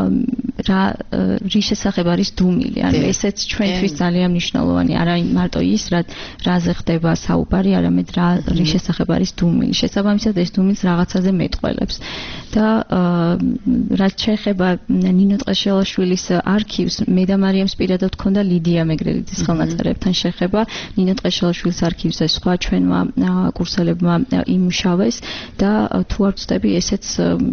S13: რა რის შესახებ არის დუმილი. ანუ ესეც ჩვენთვის ძალიან მნიშვნელოვანი, არა მარტო ის, რა რაზე ხდება საუბარი, არამედ რა რის შესახებ არის დუმილი. შესაბამისად ეს დუმილს რაღაცაზე მეტყველებს. და რაც შეეხება ნინო ტყეშელაშვილის არქივს, მე და მარიამს პირადად ჰქონდა ლიდია მეგრელიძის ხელნაწერებთან შეხება. ნინო ტყეშელაშვილის არქივზე სხვა ჩვენმა კურსელებმა იმუშავეს და თუ არ ვწდები, ესეც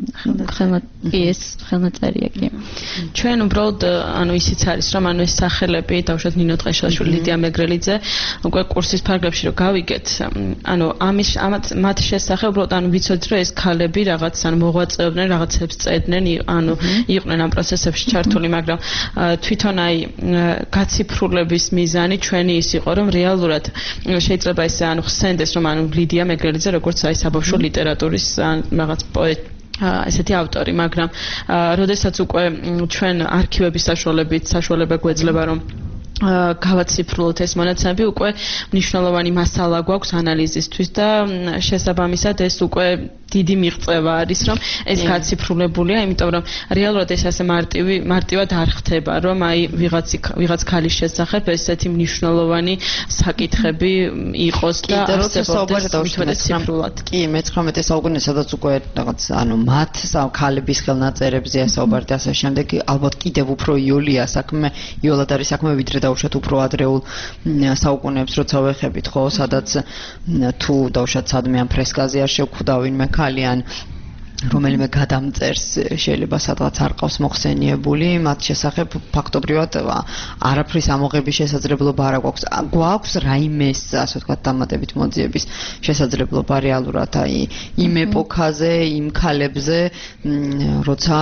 S13: ეს ხელნაწერია კი.
S4: ჩვენ უბრალოდ ანუ ისიც არის, რომ ანუ ეს სახელები დავუშვათ ნინო ტყეშელაშვილი, ლიდია მეგრელიძე, უკვე კურსის ფარგლებში რომ გავიგეთ, ანუ ამის ამათ მათ შესახებ უბრალოდ ანუ ვიცოდით, რომ ეს ქალები რაღაც ანუ მოღვაწეობდნენ, რაღაცებს წერდნენ, ანუ იყვნენ ამ პროცესებში ჩართული, მაგრამ თვითონ აი გაციფრულების მიზანი ჩვენი ის იყო, რომ რეალურად შეიძლება ესე ანუ ხსენდეს, რომ ანუ ლიდია მეგრელიძე როგორც აი საბავშვო ლიტერატურის რაღაც პოეტი ესეთი ავტორი, მაგრამ როდესაც უკვე ჩვენ არქივების საშუალებით საშუალება გვეძლება, რომ გავაციფრულოთ ეს მონაცემები, უკვე მნიშვნელოვანი მასალა გვაქვს ანალიზისთვის და შესაბამისად ეს უკვე დიდი მიღწევა არის, რომ ეს გაციფრულებულია, იმიტომ რომ რეალურად ეს ასე მარტივი მარტივად არ ხდება, რომ აი ვიღაც ვიღაც ქალის შესახებ ესეთი მნიშვნელოვანი საკითხები იყოს და არსებობდეს ციფრულად.
S3: კი, მეცხრამეტე საუკუნე სადაც უკვე რაღაც ანუ მათ ქალების ხელნაწერებზე ასაუბართ და ასე შემდეგ, ალბათ კიდევ უფრო იოლია საქმე, იოლად არის საქმე, ვიდრე დაუშვათ უფრო ადრეულ საუკუნეებს როცა ვეხებით, ხო, სადაც თუ დაუშვათ სადმე ამ ფრესკაზე არ შევხვდა ვინმე ქალი ან რომელიმე გადამწერს შეიძლება სადღაც არ ყავს მოხსენიებული, მათ შესახებ ფაქტობრივად არაფრის ამოღების შესაძლებლობა არ აქვს. გვაქვს რაიმეს, ასე ვთქვათ, დამატებით მოძიების შესაძლებლობა რეალურად აი იმ ეპოქაზე, იმ ქალებზე, როცა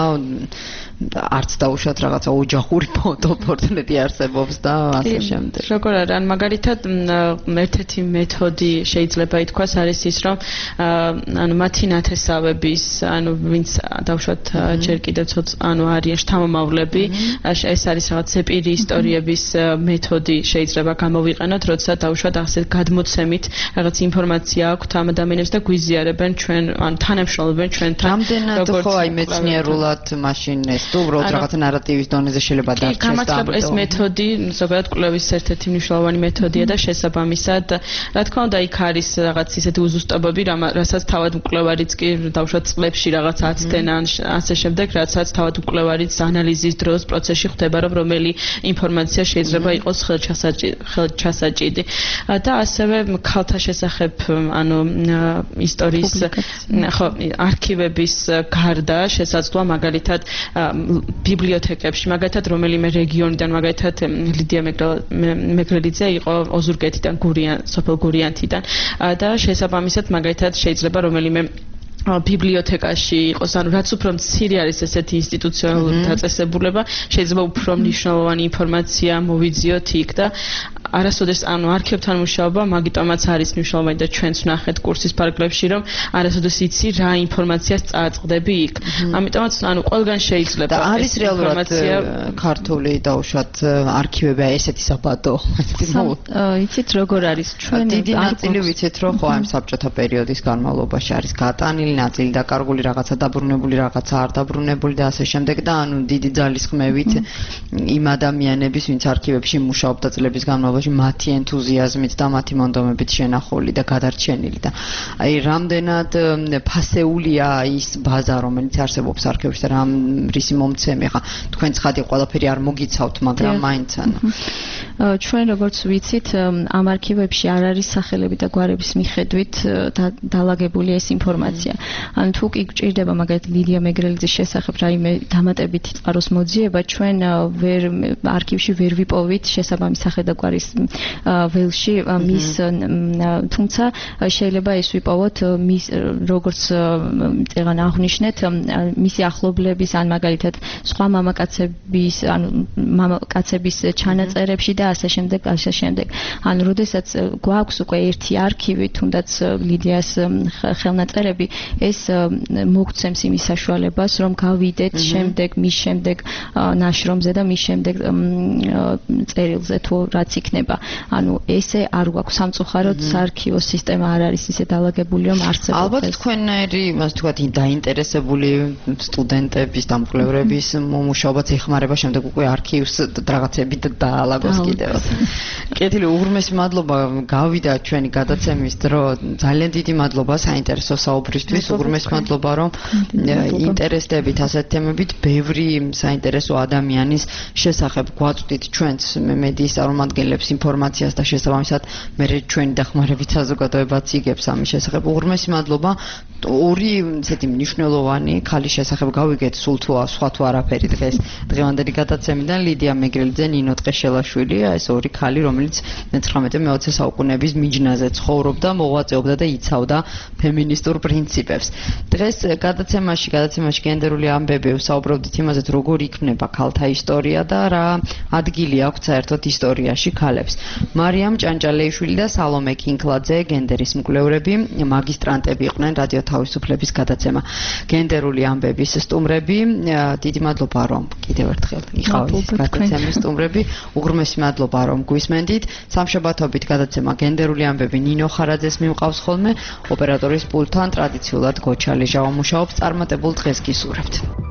S3: არც დაუშვათ რაღაცა ოჯახური ფოტოპორტრეტი არსებობს და ასე შემდეგ.
S4: როგორ არა, ან მაგალითად ერთ-ერთი მეთოდი შეიძლება ითქვას არის ის, რომ ანუ მათი ნათესავების ანუ ვინც დავუშვათ ჯერ კიდევ ცოტა ანუ არიან შთამომავლები, ეს არის რაღაც ზეპირი ისტორიების მეთოდი შეიძლება გამოვიყენოთ, როცა დავუშვათ ასეთ გადმოცემით რაღაც ინფორმაცია აქვთ ამ ადამიანებს და გვიზიარებენ ჩვენ ან თანამშრომლობენ ჩვენთან.
S3: რამდენად ხო აი მეცნიერულად მაშინ ეს თუ უბრალოდ რაღაც ნარატივის დონეზე შეიძლება დარჩეს და
S4: ეს მეთოდი ზოგადად კვლევის ერთ-ერთი მნიშვნელოვანი მეთოდია და შესაბამისად რა თქმა უნდა იქ არის რაღაც ისეთი უზუსტობები, რასაც თავად მკვლევარიც კი დავუშვათ წლებში რაღაც აცდენ ან ასე შემდეგ, რასაც თავად მკვლევარიც ანალიზის დროს პროცესში ხვდება, რომ რომელი ინფორმაცია შეიძლება იყოს ხელჩასაჭიდი. და ასევე ქალთა შესახებ ანუ ისტორიის ხო არქივების გარდა შესაძლოა მაგალითად ბიბლიოთეკებში, მაგალითად რომელიმე რეგიონიდან, მაგალითად ლიდია მეგრელიძე იყო ოზურგეთიდან, გურიან, სოფელ გურიანთიდან და შესაბამისად მაგალითად შეიძლება რომელიმე ბიბლიოთეკაში იყოს, ანუ რაც უფრო მცირე არის ესეთი ინსტიტუციონალური დაწესებულება, შეიძლება უფრო მნიშვნელოვანი ინფორმაცია მოვიძიოთ იქ და არასოდეს ანუ არქივებთან მუშაობა მაგიტომაც არის მნიშვნელოვანი და ჩვენც ვნახეთ კურსის პარაგრაფში, რომ არასოდეს იცი რა ინფორმაციას წააწყდები იქ. ამიტომაც ანუ ყველგან შეიძლება
S3: და არის რეალურად ქართული დაუშვათ არქივები ესეთი საბადო.
S13: იცით როგორ არის ჩვენ
S3: დიდი ნაწილი ვიცით რომ ხო ამ საბჭოთა პერიოდის განმავლობაში არის გატანილი ნაწილი დაკარგული რაღაცა, დაბრუნებული რაღაცა, არ დაბრუნებული და ასე შემდეგ და ანუ დიდი ძალის ხმევით იმ ადამიანების, ვინც არქივებში მუშაობდა წლების განმავლობაში, მათი ენთუზიაზმით და მათი მონდომებით შენახული და გადარჩენილი და აი რამდენად ფასეულია ის ბაზა, რომელიც არსებობს არქივებში და რა რისი მომცემი ხა თქვენ ცხადი ყველაფერი არ მოგიცავთ, მაგრამ მაინც ანუ
S13: ჩვენ როგორც ვიცით, ამ არქივებში არ არის სახელები და გვარების მიხედვით დალაგებული ეს ინფორმაცია. ანუ თუ კი გჭირდება მაგალითად ლიდია მეგრელიძის შესახებ რაიმე დამატებითი წყაროს მოძიება, ჩვენ ვერ არქივში ვერ ვიპოვით შესაბამის სახელდაგვარის ველში მის, თუმცა შეიძლება ეს ვიპოვოთ მის როგორც წეგან აღნიშნეთ მისი ახლობლების ან მაგალითად სხვა მამაკაცების ანუ მამაკაცების ჩანაწერებში და ასე შემდეგ, ასე შემდეგ. ანუ როდესაც გვაქვს უკვე ერთი არქივი, თუნდაც ლიდიას ხელნაწერები, ეს მოგცემს იმის საშუალებას, რომ გავიდეთ შემდეგ, მის შემდეგ ნაშრომზე და მის შემდეგ წერილზე თუ რაც იქნება. ანუ ესე არ გვაქვს სამწუხაროდ საარქივო სისტემა არ არის ისე დალაგებული, რომ არსებობს.
S3: ალბათ თქვენერი, ასე ვთქვათ, დაინტერესებული სტუდენტების, დამკვლევრების მუშაობაც ეხმარება შემდეგ უკვე არქივს რაღაცებით დაალაგოს კიდევ. კეთილი, უღრმესი მადლობა, გავიდა ჩვენი გადაცემის დრო. ძალიან დიდი მადლობა საინტერესო საუბრისთვის. უღრმესი მადლობა, რომ ინტერესდებით ასეთ თემებით, ბევრი საინტერესო ადამიანის შესახებ გვაწვდით ჩვენც მედიის წარმომადგენლებს ინფორმაციას და შესაბამისად მე ჩვენი დახმარებით საზოგადოებაც იგებს ამის შესახებ. უღრმესი მადლობა. ორი ესეთი მნიშვნელოვანი ქალის შესახებ გავიგეთ სულ თუ სხვა თუ არაფერი დღეს დღევანდელი გადაცემიდან ლიდია მეგრელიძე, ნინო ტყეშელაშვილი, ეს ორი ქალი, რომელიც მეცხრამეტე მეოცე საუკუნეების მიჯნაზე ცხოვრობდა, მოღვაწეობდა და იცავდა ფემინისტურ პრინციპებს. დღეს გადაცემაში, გადაცემაში გენდერული ამბები ვსაუბრობდით იმაზე, როგორ იქმნება ქალთა ისტორია და რა ადგილი აქვს საერთოდ ისტორიაში ქალებს. მარიამ ჭანჭალეიშვილი და სალომე კინკლაძე, გენდერის მკვლევრები, მაგისტრანტები იყვნენ რადიო თავისუფლების გადაცემა გენდერული ამბების სტუმრები. დიდი მადლობა, რომ კიდევ ერთხელ იყავით გადაცემის სტუმრები. უღრმესი მადლობა რომ გვისმენდით. სამშაბათობით გადაცემა გენდერული ამბები ნინო ხარაძეს მივყავს ხოლმე. ოპერატორის პულტთან ტრადიციულად გოჩა ლეჟავა მუშაობს. წარმატებულ დღეს გისურვებთ.